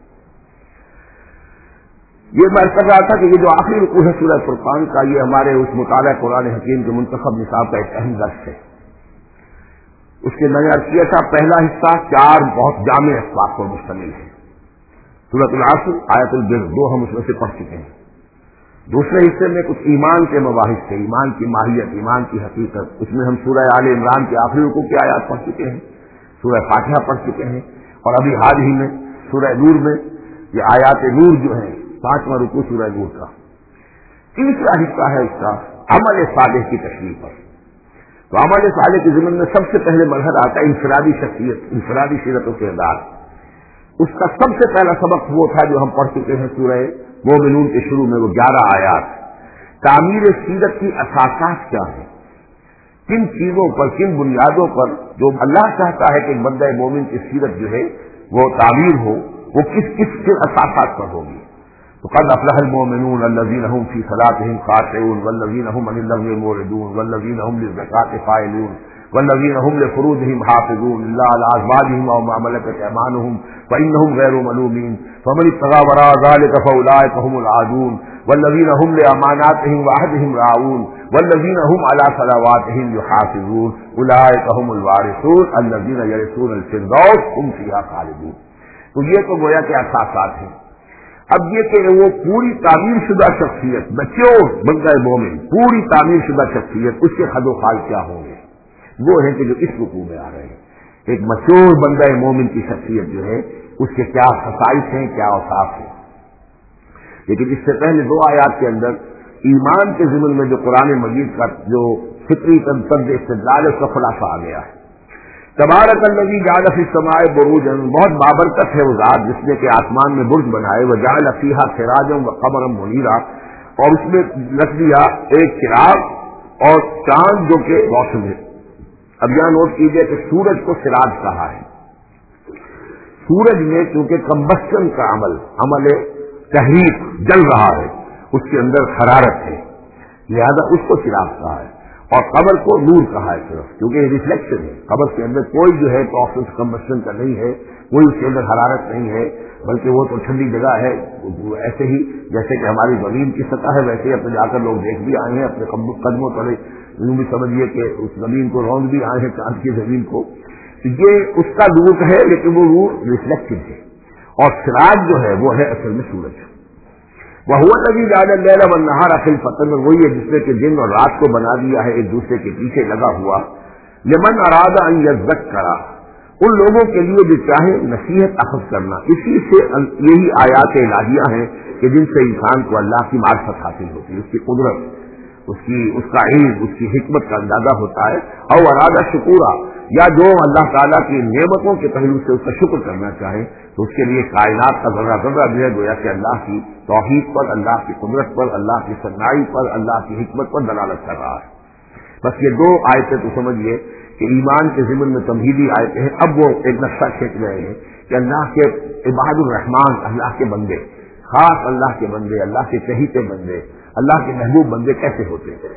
ये मैं कर रहा था कि ये जो आखिरी रुकू है सूरह फुरकान का, ये हमारे उस मुताला कुरान हकीम के मुंतखब निसाब का एक अहम दर्स है। उसके मैंने अर्ज किया था पहला हिस्सा चार बहुत जामे असबाब पर मुश्तमिल है। सूरह अल-असर, आयतुल बिर, दो हम उसमें से पढ़ चुके हैं। दूसरे हिस्से में कुछ ईमान के मवाहिद थे, ईमान की माहियत, ईमान की हकीकत, उसमें हम सूरह आले इमरान के आखिरी रुकू की आयत पढ़ चुके हैं, सूरह फातिहा पढ़ चुके हैं, और अभी हाल ही में सूरह नूर में ये आयात नूर जो है पांचवां रुकू सूरह नूर का। तीसरा हिस्सा है इसका अमल सालेह की तशरीह पर। तो अमल सालेह के ज़िम्मन में सबसे पहले मरहला आता है इंफरादी शख्सियत, इंफरादी सीरत और किरदार। उसका सबसे पहला सबक वो था जो हम पढ़ चुके हैं सूरह मोमिनून के शुरू में, वो ग्यारह आयात। तामीर सीरत की असासात क्या है, किन चीजों पर, किन बुनियादों पर जो अल्लाह चाहता है कि बंदा मोमिन की सीरत जो है वो तामीर हो, वो किस किस के असासात पर होगी। तो क़द अफ़लहल मोमिनून अल्लज़ीना हुम फ़ी सलातिहिम ख़ाशिऊन वल्लज़ीना हुम अनिल लग़्वी मुअरिदून वल्लज़ीना हुम लिज़्ज़काति फ़ाइलून वल्लज़ीना हुम लिफ़ुरूजिहिम हाफ़िज़ून इल्ला अला अज़वाजिहिम अव मा मलकत अयमानुहुम फ़इन्नहुम ग़ैरु मलूमीन फ़मन इब्तग़ा वराअ ज़ालिका फ़उलाइका हुमुल आदून वल्लज़ीना हुम लिअमानातिहिम व अहदिहिम राऊन वल्लज़ीना हुम अला सलावातिहिम युहाफ़िज़ून उलाइका हुमुल वारिसून अल्लज़ीना यरिसूनल फ़िरदौस हुम फ़ीहा ख़ालिदून। तो ये तो गोया के असासात हैं। अब ये कि वो पूरी तामीर शुदा शख्सियत, बच्चों बंदा मोमिन, पूरी तामीर शुदा शख्सियत, उसके खदोखाल क्या होंगे, وہ ہیں کہ جو اس رکوع میں آ رہے ہیں۔ ایک مشہور بندہ مومن کی شخصیت جو ہے اس کے کیا خصائص ہیں، کیا اوصاف ہیں۔ لیکن اس سے پہلے دو آیات کے اندر ایمان کے ضمن میں جو قرآن مجید کا جو فطری طرز استدلال ہے اس کا خلاصہ آ گیا ہے۔ تبارک الذی جعل فی السماء بروجا، بہت بابرکت ہے وہ ذات جس نے کہ آسمان میں برج بنائے، وجعل فیہا سراجا وقمرا منیرا، اور اس میں رکھ دیا ایک چراغ اور چاند جو کہ روشن ہے۔ اب یہاں نوٹ کیجئے کہ سورج کو سراج کہا ہے۔ سورج میں چونکہ کمبشن کا عمل عمل تحریک جل رہا ہے، اس کے اندر حرارت ہے، لہذا اس کو چراغ کہا ہے، اور قمر کو نور کہا ہے صرف، کیونکہ یہ ریفلیکشن ہے۔ قمر کے اندر کوئی جو ہے پروسیس کمبشن کا نہیں ہے، کوئی اس کے اندر حرارت نہیں ہے، بلکہ وہ تو ٹھنڈی جگہ ہے، ایسے ہی جیسے کہ ہماری زمین کی سطح ہے ویسے ہی اپنے جا کر لوگ دیکھ بھی آئے ہیں اپنے قدموں تلے، یوں بھی سمجھیے کہ اس زمین کو روند بھی آئے ہیں، چاند کی زمین کو۔ یہ اس کا نور ہے، لیکن وہ نور ریفلیکٹڈ ہے، اور سراج جو ہے وہ ہے اصل میں سورج۔ وَهُوَ الَّذِي جَعَلَ اللَّيْلَ وَالنَّهَارَ خِلْفَةً، وہی ہے جس نے کہ دن اور رات کو بنا دیا ہے ایک دوسرے کے پیچھے لگا ہوا، لمن اراد ان یذکر، ان لوگوں کے لیے جو چاہے نصیحت اخذ کرنا۔ اسی سے یہی آیات الہیہ ہیں کہ جن سے انسان کو اللہ کی معرفت حاصل ہوتی ہے، اس کی قدرت، اس کی اس کا علم، اس کی حکمت کا اندازہ ہوتا ہے۔ او ارادہ شکورا، یا جو اللہ تعالیٰ کی نعمتوں کے پہلو سے اس کا شکر کرنا چاہے تو اس کے لیے کائنات کا ذرہ ذرہ جو ہے گویا کہ اللہ کی توحید پر، اللہ کی قدرت پر، اللہ کی صنعائی پر، اللہ کی حکمت پر دلالت کر رہا ہے۔ بس یہ دو آیتیں تو سمجھیے کہ ایمان کے ضمن میں تمہیدی آیتیں ہیں۔ اب وہ ایک نقشہ کھینچ رہے ہیں کہ اللہ کے عباد الرحمان، اللہ کے بندے، خاص اللہ کے بندے، اللہ کے چہیتے بندے، اللہ کے محبوب بندے کیسے ہوتے ہیں۔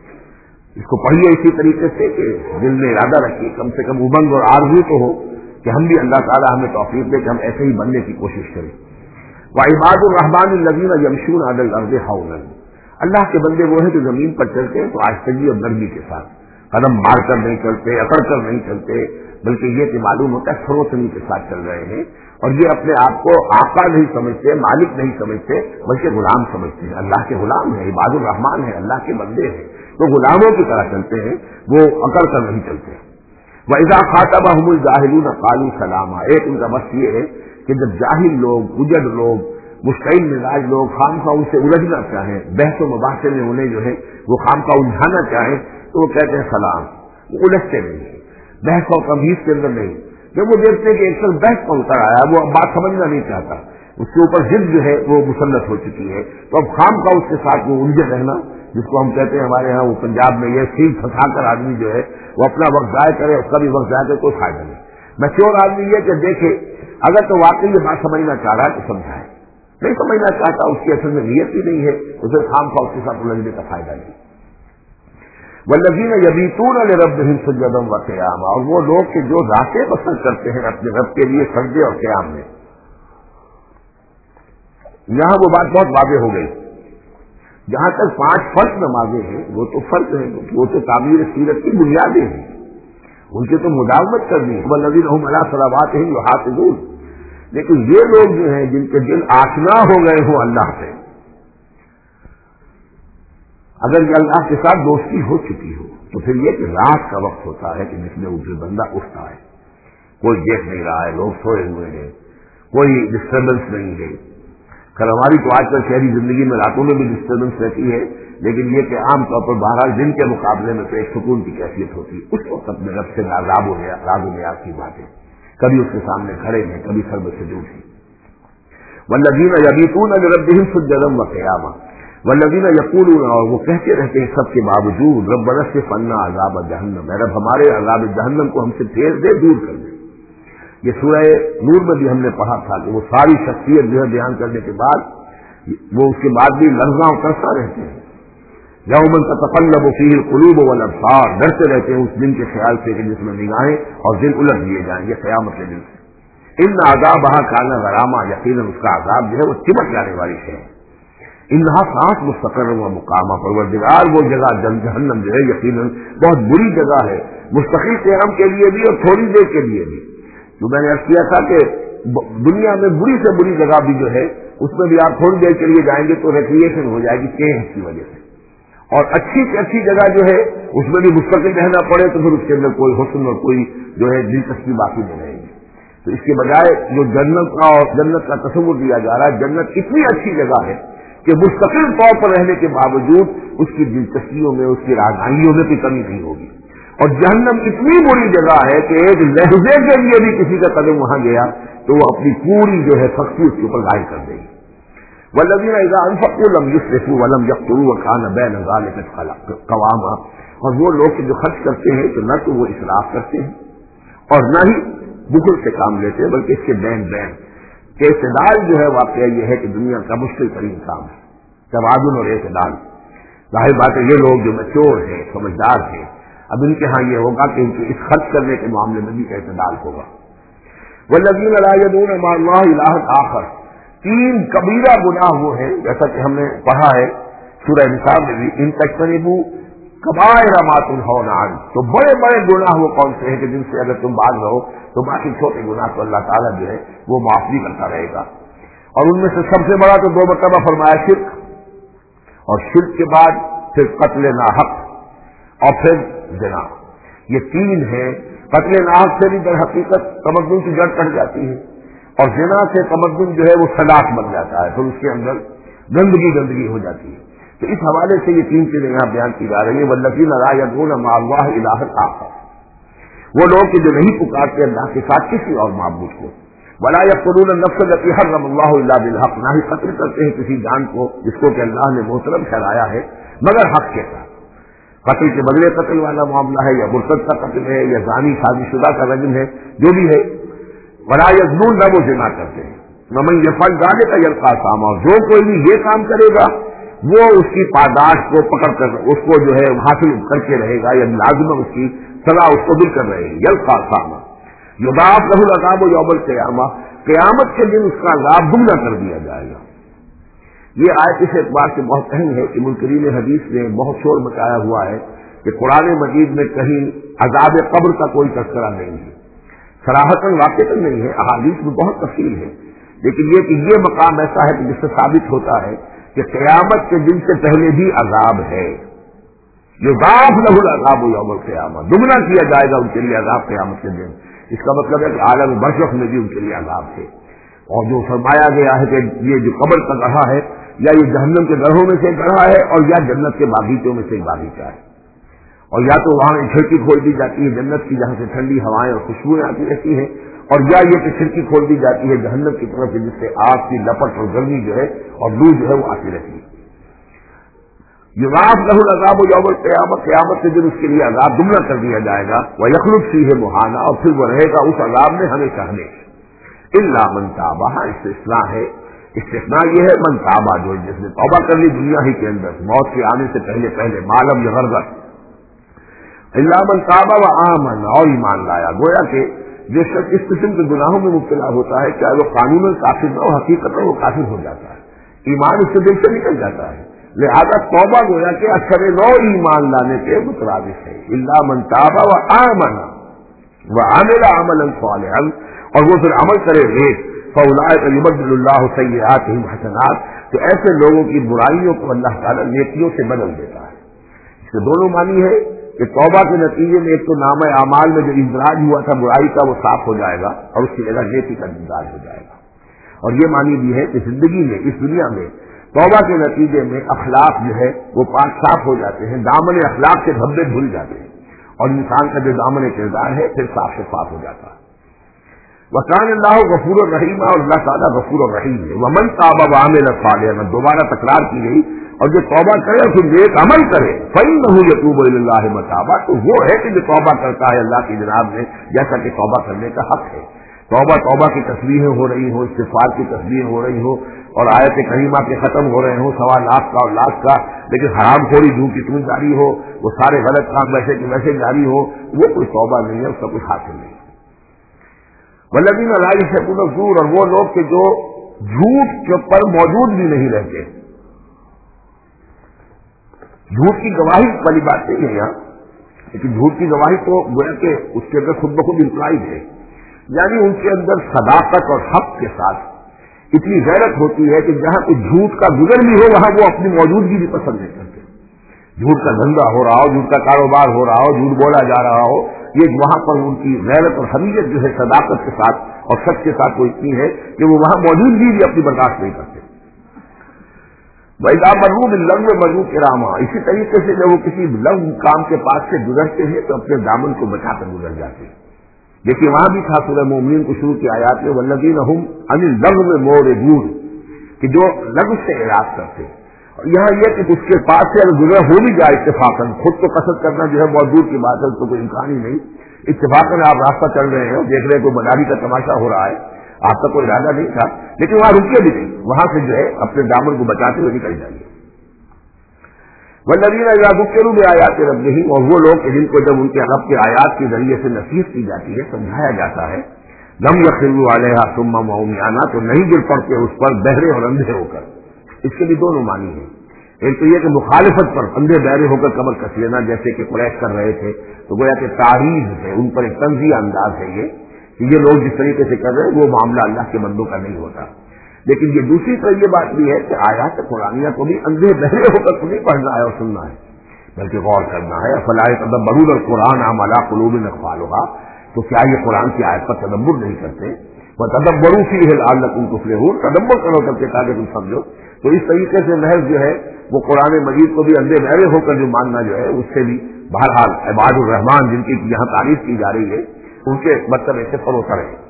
اس کو پڑھیے اسی طریقے سے کہ دل میں ارادہ رکھیے، کم سے کم امنگ اور آرزو تو ہو کہ ہم بھی اللہ تعالیٰ ہمیں توفیق دے کہ ہم ایسے ہی بننے کی کوشش کریں۔ وعباد الرحمن الذین یمشون علی الارض ہونا، اللہ کے بندے وہ ہیں جو زمین پر چلتے ہیں تو آہستگی اور نرمی کے ساتھ، قدم مار کر نہیں چلتے، اکڑ کر نہیں چلتے، بلکہ یہ کہ معلوم ہوتا ہے سروتنی کے ساتھ چل رہے ہیں، اور یہ اپنے آپ کو آقا نہیں سمجھتے، مالک نہیں سمجھتے، بلکہ غلام سمجھتے ہیں۔ اللہ کے غلام ہیں، عباد الرحمان ہیں، اللہ کے بندے ہیں، تو غلاموں کی طرح چلتے ہیں، وہ اکڑ کر نہیں چلتے۔ وَإِذَا خَاطَبَهُمُ الْجَاهِلُونَ قَالُوا سَلَامًا، ایک ان کا بس یہ ہے کہ جب جاہل لوگ، اجڑ لوگ، مشتعل مزاج لوگ خامخواہ ان سے الجھنا چاہیں، بحث و مباحثے میں انہیں جو ہے وہ خامخواہ الجھانا چاہیں تو وہ کہتے ہیں سلام، وہ الجھتے نہیں ہیں، بحث و تمیز کے اندر نہیں۔ جب وہ دیکھتے ہیں کہ ایک شخص بحث پر اتر آیا، وہ اب بات سمجھنا نہیں چاہتا، اس کے اوپر ضد جو ہے وہ مسلط ہو چکی ہے، تو اب خامخواہ اس کے ساتھ وہ الجھے رہنا، جس کو ہم کہتے ہیں ہمارے ہاں وہ پنجاب میں یہ سیل پھنسا کر آدمی جو ہے وہ اپنا وقت ضائع کرے، اس کا بھی وقت ضائع کرے، کوئی فائدہ نہیں۔ میچور آدمی یہ کہ دیکھے اگر تو واقعی یہ بات سمجھنا چاہ رہا ہے تو سمجھائے، نہیں سمجھنا چاہتا، اس کی اصل میں نیت ہی نہیں ہے، اسے خام خواہ اس کے ساتھ الجھنے کا فائدہ نہیں۔ والذین یبیتون لربہم سجدا وقیاما، اور وہ لوگ کہ جو راتیں بسر کرتے ہیں اپنے رب کے لیے سجدے اور قیام میں۔ یہاں وہ بات بہت واضح ہو گئی، جہاں تک پانچ فرض نمازیں ہیں وہ تو فرض ہیں، وہ تو تعبیر سیرت کی بنیادیں ہیں، ان کی تو مداومت کرنی ہے، والذین هم علی صلواتہم یحافظون۔ لیکن یہ لوگ جو ہیں جن کے دل آشنا ہو گئے ہوں اللہ سے، اگر یہ اللہ کے ساتھ دوستی ہو چکی ہو تو پھر یہ کہ رات کا وقت ہوتا ہے کہ جس میں اسے بندہ اٹھتا ہے، کوئی دیکھ نہیں رہا ہے، لوگ سوئے ہوئے ہیں، کوئی ڈسٹربنس نہیں ہے۔ کل ہماری تو آج کل شہری زندگی میں راتوں میں بھی ڈسٹربنس رہتی ہے، لیکن یہ کہ عام طور پر بہرحال دن کے مقابلے میں تو ایک سکون کی کیفیت ہوتی ہے، اس وقت اپنے رب سے نازاب ہو گیا، راز و نیاز کی بات ہے، کبھی اس کے سامنے کھڑے ہیں، کبھی سر میں سجود ہیں۔ والذین یبیتون لربہم سجدا وقیاما، والذین یقولون، اور وہ کہتے رہتے ہیں سب کے باوجود، ربنا اصرف عنا عذاب جہنم، اے رب ہمارے عذاب جہنم کو ہم سے پھیر دے، دور کر دے۔ یہ سورہ نور میں بھی ہم نے پڑھا تھا کہ وہ ساری شخصیت جو ہے بیان کرنے کے بعد وہ اس کے بعد بھی لرزاں کرتا رہتے ہیں، یوم تتقلب فیہ القلوب والابصار، ڈرتے رہتے ہیں اس دن کے خیال سے کہ جس میں نگاہیں اور دل الٹ دیے جائیں گے قیامت کے دن سے۔ ان عذابہا کان غراما، یقیناً اس کا عذاب جو ہے وہ چمٹ جانے والی ہے۔ انہا سانس مستقر و مقامہ، پروردگار وہ جگہ جہنم جو ہے یقیناً بہت بری جگہ ہے، مستقل قیام کے لیے بھی اور تھوڑی دیر کے لیے بھی۔ جو میں نے عرض کیا تھا کہ دنیا میں بری سے بری جگہ بھی جو ہے اس میں بھی آپ تھوڑی دیر کے لیے جائیں گے تو ریکریشن ہو جائے گی چینج کی وجہ سے، اور اچھی سے اچھی جگہ جو ہے اس میں بھی مستقل رہنا پڑے تو پھر اس کے اندر کوئی حسن اور کوئی جو ہے دلچسپی باقی نہیں رہے گی. تو اس کے بجائے جو جنت کا اور جنت کا تصور دیا جا رہا ہے، جنت اتنی اچھی جگہ ہے کہ مستقل طور پر رہنے کے باوجود اس کی دلچسپیوں میں، اس کی رہنمائیوں میں کوئی کمی نہیں ہوگی. اور جہنم اتنی بری جگہ ہے کہ ایک لہجے کے لیے بھی کسی کا قدم وہاں گیا تو وہ اپنی پوری جو ہے سختی اس کے اوپر ظاہر کر دے گی. والذین اذا انفقوا لم یسرفوا ولم یقتروا وکان بین ذلک قواما. اور وہ لوگ جو خرچ کرتے ہیں تو نہ تو وہ اسراف کرتے ہیں اور نہ ہی بخل سے کام لیتے ہیں، بلکہ اس کے بین بین اعتدال جو ہے واقعہ یہ ہے کہ دنیا کا مشکل ترین کام ہے، توازن اور اعتدال. ظاہر بات ہے یہ لوگ جو میچور ہیں، سمجھدار ہیں، اب ان کے ہاں یہ ہوگا کہ ان کے اس خرچ کرنے کے معاملے میں بھی اعتدال ہوگا. والذین لا یدعون مع اللہ الہ آخر. تین کبیرہ گناہ وہ ہیں جیسا کہ ہم نے پڑھا ہے سورہ نساء میں بھی، ان تجتنبوا کبائر ما تنہون عنہ. تو بڑے بڑے گناہ وہ کون سے ہیں کہ جن سے اگر تم باز رہو تو باقی چھوٹے گناہ تو اللہ تعالیٰ جو ہے وہ معاف بھی کرتا رہے گا. اور ان میں سے سب سے بڑا تو دو مرتبہ فرمایا شرک، اور شرک کے بعد پھر قتل ناحق اور پھر زنا. یہ تین ہیں. قتل ناحق سے بھی در حقیقت تمدن کی جڑ کٹ جاتی ہے، اور زنا سے تمدن جو ہے وہ سلاخ بن جاتا ہے، پھر اس کے اندر گندگی گندگی ہو جاتی ہے. تو اس حوالے سے یہ تین چیزیں یہاں بیان کی جا رہی ہیں. والذین لا یدعون مع اللہ الہ آخر. وہ لوگ کہ جو نہیں پکارتے اللہ کے ساتھ کسی اور معبود کو. ولا یقتلون النفس التي حرم اللہ الا بالحق. نہ ہی قتل کرتے ہیں کسی جان کو جس کو کہ اللہ نے محترم ٹھہرایا ہے مگر حق کے ساتھ. قتل کے بدلے قتل والا معاملہ ہے، یا مرتد کا قتل ہے، یا زانی شادی شدہ کا رجم ہے، جو بھی ہے. ولا یزنون، نہ وہ زنا کرتے ہیں. ومن یفعل ذلک یلقى اثاما. جو کوئی بھی یہ کام کرے گا وہ اس کی پاداش کو پکڑ کر اس کو جو ہے حاصل کر کے رہے گا، یا لازم اس کی سزا اس کو مل کر رہے گی. یلقى اثاما یضاعف له العذاب یوم القیامہ. قیامت کے دن اس کا عذاب دگنا کر دیا جائے گا. یہ آیت اس اعتبار سے بہت اہم ہے کہ منکرین حدیث نے بہت شور مچایا ہوا ہے کہ قرآن مجید میں کہیں عذاب قبر کا کوئی تذکرہ نہیں ہے. صراحتاً واقعاً نہیں ہے، احادیث میں بہت تفصیل ہے، لیکن یہ کہ یہ مقام ایسا ہے کہ جس سے ثابت ہوتا ہے کہ قیامت کے دن سے پہلے بھی عذاب ہے. یضاعف له العذاب یوم القیامہ. دگنا کیا جائے گا ان کے لیے عذاب قیامت کے دن. اس کا مطلب ہے کہ عالم برزخ میں بھی ان کے لیے عذاب ہے. اور جو فرمایا گیا ہے کہ یہ جو قبر کا گڑھا ہے یا یہ جہنم کے گڑھوں میں سے گڑھا ہے اور یا جنت کے باغیچوں میں سے ایک باغیچہ ہے. اور یا تو وہاں کھڑکی کھول دی جاتی ہے جنت کی جہاں سے ٹھنڈی ہوائیں اور خوشبوئیں آتی رہتی ہیں، اور یا یہ کہ کھڑکی کھول دی جاتی ہے جہنم کی طرف سے جس سے آگ کی لپٹ اور گرمی جو ہے اور لو جو ہے وہ آتی رہتی ہے. یضاعف له العذاب یوم القیامہ. قیامت کے دن اس کے لیے عذاب دگنا کر دیا جائے گا. ویخلد فیہ مہانا. اور پھر وہ رہے گا اس عذاب میں ہمیشہ ہمیشہ. الا من تاب. استثناء ہے. استثناء یہ ہے من تاب، جو جس نے توبہ کر لی دنیا ہی کے اندر موت کے آنے سے پہلے پہلے معلوم یغرغر. الا من تاب و آمن. اور ایمان لایا. گویا کہ جو شخص اس قسم کے گناہوں میں مبتلا ہوتا ہے چاہے وہ قانون کافر نہ ہو، حقیقت میں وہ کافر ہو جاتا ہے، ایمان اس سے دل سے نکل جاتا ہے. لہذا توبہ گویا کہ اثر نو ایمان لانے کے مترادف ہے. الا من تاب و آمن وعمل عملا صالحا. اور وہ پھر عمل کرے نیک. فاولئک یبدل اللہ سیئاتہم حسنات. تو ایسے لوگوں کی برائیوں کو اللہ تعالیٰ نیکیوں سے بدل دیتا ہے. اس کے دونوں معنی ہے کہ توبہ کے نتیجے میں ایک تو نامہ اعمال میں جو اندراج ہوا تھا برائی کا وہ صاف ہو جائے گا اور اس کی جگہ نیکی کا اندراج ہو جائے گا. اور یہ معنی بھی ہے کہ زندگی میں اس دنیا میں توبہ کے نتیجے میں اخلاق جو ہے وہ پاک صاف ہو جاتے ہیں، دامن اخلاق کے دھبے دھل جاتے ہیں اور انسان کا جو دامن کردار ہے پھر صاف شفاف ہو جاتا ہے. وکان اللہ غفور الرحیم. اور اللہ تعالیٰ غفور الرحیم ہے. ومن تاب وعمل صالحا. دوبارہ تکرار کی گئی. اور جو توبہ کرے اور پھر نیک عمل کرے فإنہ یتوب الی اللہ متابا. تو وہ ہے کہ جو توبہ کرتا ہے اللہ کی جناب میں جیسا کہ توبہ کرنے کا حق ہے. توبہ توبہ کی تصویریں ہو رہی ہوں، استغفار کی تصویر ہو رہی ہو اور آیت کریمہ کے ختم ہو رہے ہوں سوا لاکھ کا اور لاکھ کا، لیکن حرام خوری دھوم کتنی جاری ہو، وہ سارے غلط کام ویسے کہ ویسے جاری ہو، وہ کوئی توبہ نہیں ہے، اس کا کوئی حاصل نہیں. والذین لا یشهدون الزور. اور وہ لوگ کہ جو جھوٹ کے پر موجود بھی نہیں رہتے. جھوٹ کی گواہی والی بات نہیں ہے یہاں، لیکن جھوٹ کی گواہی تو گویا کہ اس کے اندر خود بخود امپلائڈ ہے، یعنی ان کے اندر صداقت اور حق کے ساتھ اتنی غیرت ہوتی ہے کہ جہاں کوئی جھوٹ کا گزر بھی ہو وہاں وہ اپنی موجودگی بھی پسند نہیں کرتے. جھوٹ کا دھندا ہو رہا ہو، جھوٹ کا کاروبار ہو رہا ہو، جھوٹ بولا جا رہا ہو، یہ وہاں پر ان کی غیرت اور حمیت جو ہے صداقت کے ساتھ اور سچ کے ساتھ وہ اتنی ہے کہ وہ وہاں موجودگی بھی اپنی برداشت نہیں کرتے. وَإِذَا مَرُّوا بِاللَّغْوِ مَرُّوا كِرَامًا، اسی طریقے سے جب وہ کسی لغو کام کے پاس سے گزرتے ہیں تو اپنے دامن کو بچا کر گزر جاتے ہیں. دیکھیے وہاں بھی تھا سورہ مومنین کو شروع کی آیات میں وَالَّذِينَ هُمْ عَنِ اللَّغْوِ مُعْرِضُونَ، کہ جو لغو سے اعراض کرتے ہیں. اور یہاں یہ کہ اس کے پاس سے اگر گزر ہو بھی جائے اتفاقاً، خود تو قصد کرنا جو ہے بہت دور کی بات ہے، تو کوئی امکان ہی نہیں. اتفاقاً آپ راستہ چل رہے ہیں، دیکھ رہے ہیں کوئی مداری کا تماشا ہو رہا ہے، آپ کا کوئی ارادہ نہیں تھا، لیکن وہاں رکیے بھی نہیں، وہاں سے جو ہے اپنے دامن کو بچاتے ہوئے نکل جائیے. والذین اذا ذکروا بآیات ربہم، اور وہ لوگ کہ جن کو جب ان کے رب کے آیات کے ذریعے سے نصیحت کی جاتی ہے، سمجھایا جاتا ہے، لم یخروا علیہا صما وعمیانا، تو نہیں گر پڑتے اس پر بہرے اور اندھے ہو کر. اس کے بھی دونوں معنی ہیں. ایک تو یہ کہ مخالفت پر اندھے بہرے ہو کر کمر کس لینا، جیسے کہ قریش کر رہے تھے، تو گویا کہ تعریض ہے، ان پر ایک طنزیہ انداز ہے یہ کہ یہ لوگ جس طریقے سے کر رہے ہیں وہ معاملہ اللہ کے بندوں کا نہیں ہوتا. لیکن یہ دوسری طرف یہ بات بھی ہے کہ آیات قرآنیہ کو بھی اندھے بہرے ہو کر نہیں پڑھنا ہے اور سننا ہے، بلکہ غور کرنا ہے. فلا یتدبرون القرآن ام علی قلوب اقفالها، تو کیا یہ قرآن کی آیت پر تدبر نہیں کرتے؟ وتدبروا فیہ لعلکم تفلحون، تدبر کرو کر کے تاکہ تم سمجھو. تو اس طریقے سے محض جو ہے وہ قرآن مجید کو بھی اندھے بہرے ہو کر جو ماننا جو ہے اس سے بھی بہرحال عباد الرحمان جن کی یہاں تعریف کی جا رہی ہے ان کے مطلب سے فروتر ہے.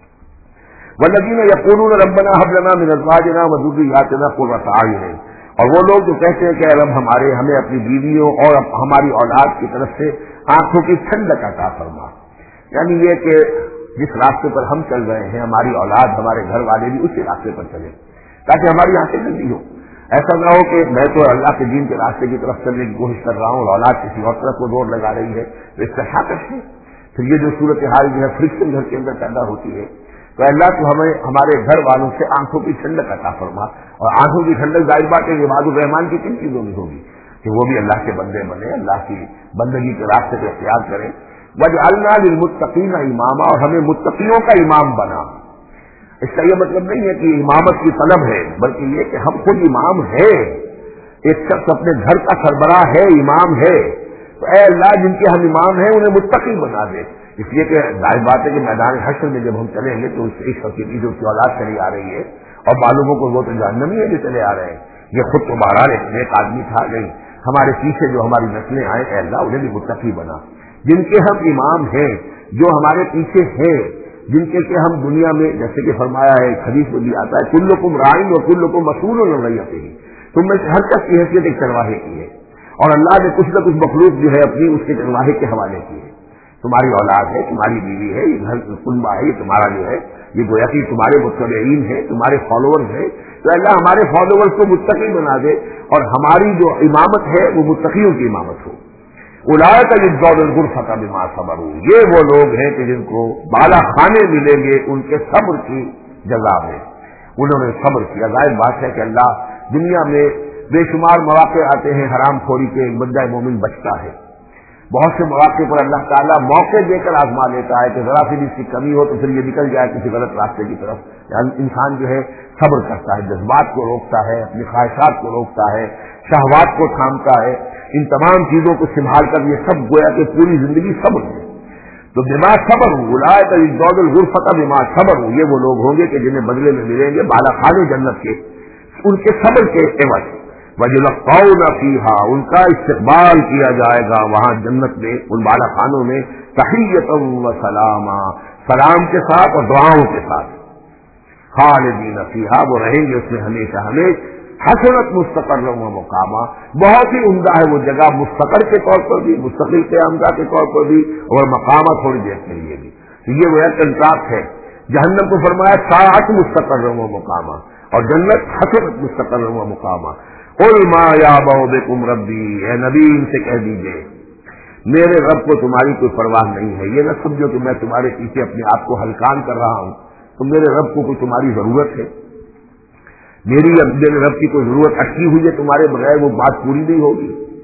والذین یقولون ربنا هب لنا من ازواجنا وذرریاتنا قرۃ اعین، اور وہ لوگ جو کہتے ہیں کہ اے رب ہمارے ہمیں اپنی بیویوں اور ہماری اولاد کی طرف سے آنکھوں کی ٹھنڈک عطا فرما. یعنی یہ کہ جس راستے پر ہم چل رہے ہیں ہماری اولاد ہمارے گھر والے بھی اسی راستے پر چلیں تاکہ ہماری آنکھیں ٹھنڈی ہو. ایسا نہ ہو کہ میں تو اللہ کے دین کے راستے کی طرف چلنے کی کوشش کر رہا ہوں اور اولاد کسی اور طرف کو زور لگا رہی ہے، تو اس کا شاکش ہے. پھر یہ جو صورتحال جو ہے فرکشن گھر کے اندر پیدا ہوتی ہے، تو اللہ تو ہمیں ہمارے گھر والوں سے آنکھوں کی ٹھنڈک عطا فرما. اور آنکھوں کی ٹھنڈک ظاہر بات ہے عباد الرحمان کی کن چیزوں میں ہوگی کہ وہ بھی اللہ کے بندے بنے، اللہ کی بندگی کے راستے کو اختیار کریں. وجعلنا للمتقین اماما، اور ہمیں متقیوں کا امام بنا. اس کا یہ مطلب نہیں ہے کہ امامت کی طلب ہے، بلکہ یہ کہ ہم خود امام ہے. ایک شخص اپنے گھر کا سربراہ ہے، امام ہے، تو اے اللہ جن کے ہم امام ہیں انہیں متقی بنا دے. اس لیے کہ ظاہر بات ہے کہ میدان حشر میں جب ہم چلیں گے تو اس ایک شخص کی جو اولاد چلی آ رہی ہے اور معلوموں کو وہ تو جہنمی ہے جو چلے آ رہے ہیں. یہ خود تو بہرحال ایک آدمی تھا، نہیں ہمارے پیچھے جو ہماری نسلیں آئے اے اللہ انہیں بھی متقی بنا. جن کے ہم امام ہیں، جو ہمارے پیچھے ہیں، جن کے کہ ہم دنیا میں جیسے کہ فرمایا ہے حدیث میں بھی آتا ہے کلکم راعٍ و کلکم مسئول عن رعیتہ، تم میں سے ہر شخص کی حیثیت ایک چرواہے کی ہے اور اللہ نے کچھ نہ کچھ مخلوق جو ہے اپنی اس کے چرواہے کے حوالے کی ہے. تمہاری اولاد ہے، تمہاری بیوی ہے، یہ گھر کنبہ ہے، یہ تمہارا جو ہے یہ گویا کہ تمہارے متبعین ہیں، تمہارے فالوورز ہیں. تو اللہ ہمارے فالوورز کو متقی بنا دے اور ہماری جو امامت ہے وہ متقیوں کی امامت ہو. اولئک یجزون الغرفۃ بما صبروا، یہ وہ لوگ ہیں کہ جن کو بالا خانے ملیں گے ان کے صبر کی جزا میں. انہوں نے صبر کیا. ظاہر بات ہے کہ اللہ دنیا میں بے شمار مواقع آتے ہیں حرام خوری کے، ایک بندہ مومن بچتا ہے. بہت سے مواقع پر اللہ تعالیٰ موقع دے کر آزما لیتا ہے کہ ذرا سی بھی اس کی کمی ہو تو پھر یہ نکل جائے کسی غلط راستے کی طرف. یعنی انسان جو ہے صبر کرتا ہے، جذبات کو روکتا ہے، اپنی خواہشات کو روکتا ہے، شہوات کو تھامتا ہے. ان تمام چیزوں کو سنبھال کر یہ سب گویا کہ پوری زندگی صبر ہے. تو بما صبر اولئک یجزون الغرفۃ بما صبر، یہ وہ لوگ ہوں گے کہ جنہیں بدلے میں ملیں گے بالا خانے جنت کے ان کے صبر کے عوض. وَيُلَقَّوْنَ فِيهَا، ان کا استقبال کیا جائے گا وہاں جنت میں ان بالا خانوں میں تحیۃ و سلاما، سلام کے ساتھ اور دعاؤں کے ساتھ. خالدین فیہا، وہ رہیں گے اس میں ہمیشہ ہمیشہ. حسنت مستقر و مقامہ، بہت ہی عمدہ ہے وہ جگہ، مستقر کے طور پر بھی، مستقل کے عمدہ کے طور پر بھی، اور مقامہ تھوڑی دیر کے لیے بھی. تو یہ وہ کنٹراکٹ ہے. جہنم کو فرمایا ساعت مستقر و مقامہ، اور جنت حسنت مستقر و مقامہ. قل ما یعبأ بکم ربی، اے نبی ان سے کہہ دیجئے میرے رب کو تمہاری کوئی پرواہ نہیں ہے. یہ نہ سمجھو کہ میں تمہارے پیچھے اپنے آپ کو ہلکان کر رہا ہوں. تو میرے رب کو کوئی تمہاری ضرورت ہے؟ میری میرے رب کی کوئی ضرورت اٹکی ہوئی ہے تمہارے بغیر، وہ بات پوری نہیں ہوگی.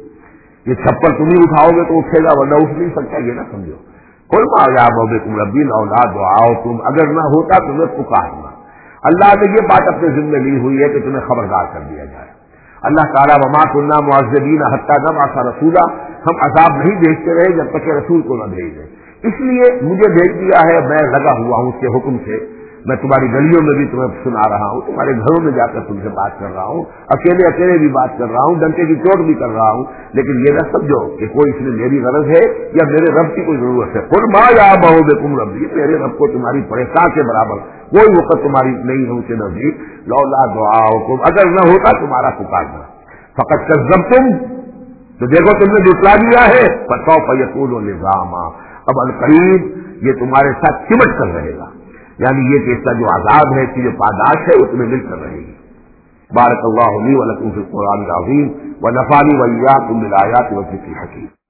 یہ چھپر تم ہی اٹھاؤ گے تو اٹھے گا ورنہ اٹھ نہیں سکتا. یہ نہ سمجھو. قل ما یعبأ بکم ربی لولا دعاؤکم، اگر نہ ہوتا تمہیں پکارنا. اللہ نے یہ بات اپنے ذمہ لی ہوئی ہے کہ تمہیں خبردار کر دیا جائے. اللہ تعالیٰ وما کنا معذبین حتی نبعث رسولا، ہم عذاب نہیں بھیجتے رہے جب تک کہ رسول کو نہ بھیج دیں، اس لیے مجھے بھیج دیا ہے، میں لگا ہوا ہوں اس کے حکم سے، میں تمہاری گلیوں میں بھی تمہیں سنا رہا ہوں، تمہارے گھروں میں جا کر تم سے بات کر رہا ہوں، اکیلے اکیلے بھی بات کر رہا ہوں، ڈنکے کی چوٹ بھی کر رہا ہوں، لیکن یہ نہ سمجھو کہ کوئی اس میں میری غرض ہے یا میرے رب کی کوئی ضرورت ہے۔ قل ما یعبأ بکم ربی، میرے رب کو تمہاری پریشان کے برابر کوئی وقت تمہاری نہیں ہے اس کے نزدیک، لولا دعاؤکم، اگر نہ ہوتا تمہارا پکارنا، فقط کذبتم، تو دیکھو تم نے جھٹلا دیا ہے، فسوف یکون لزاما، اب القریب یہ تمہارے ساتھ چمٹ کر رہے گا، یعنی یہ کہ اس کا جو عذاب ہے، اس کی جو پاداش ہے، اس میں مل کر رہے گی۔ بارک اللہ لی و لکم فی القرآن العظیم و نفعنی و ایاکم بالآیات والذکر الحکیم۔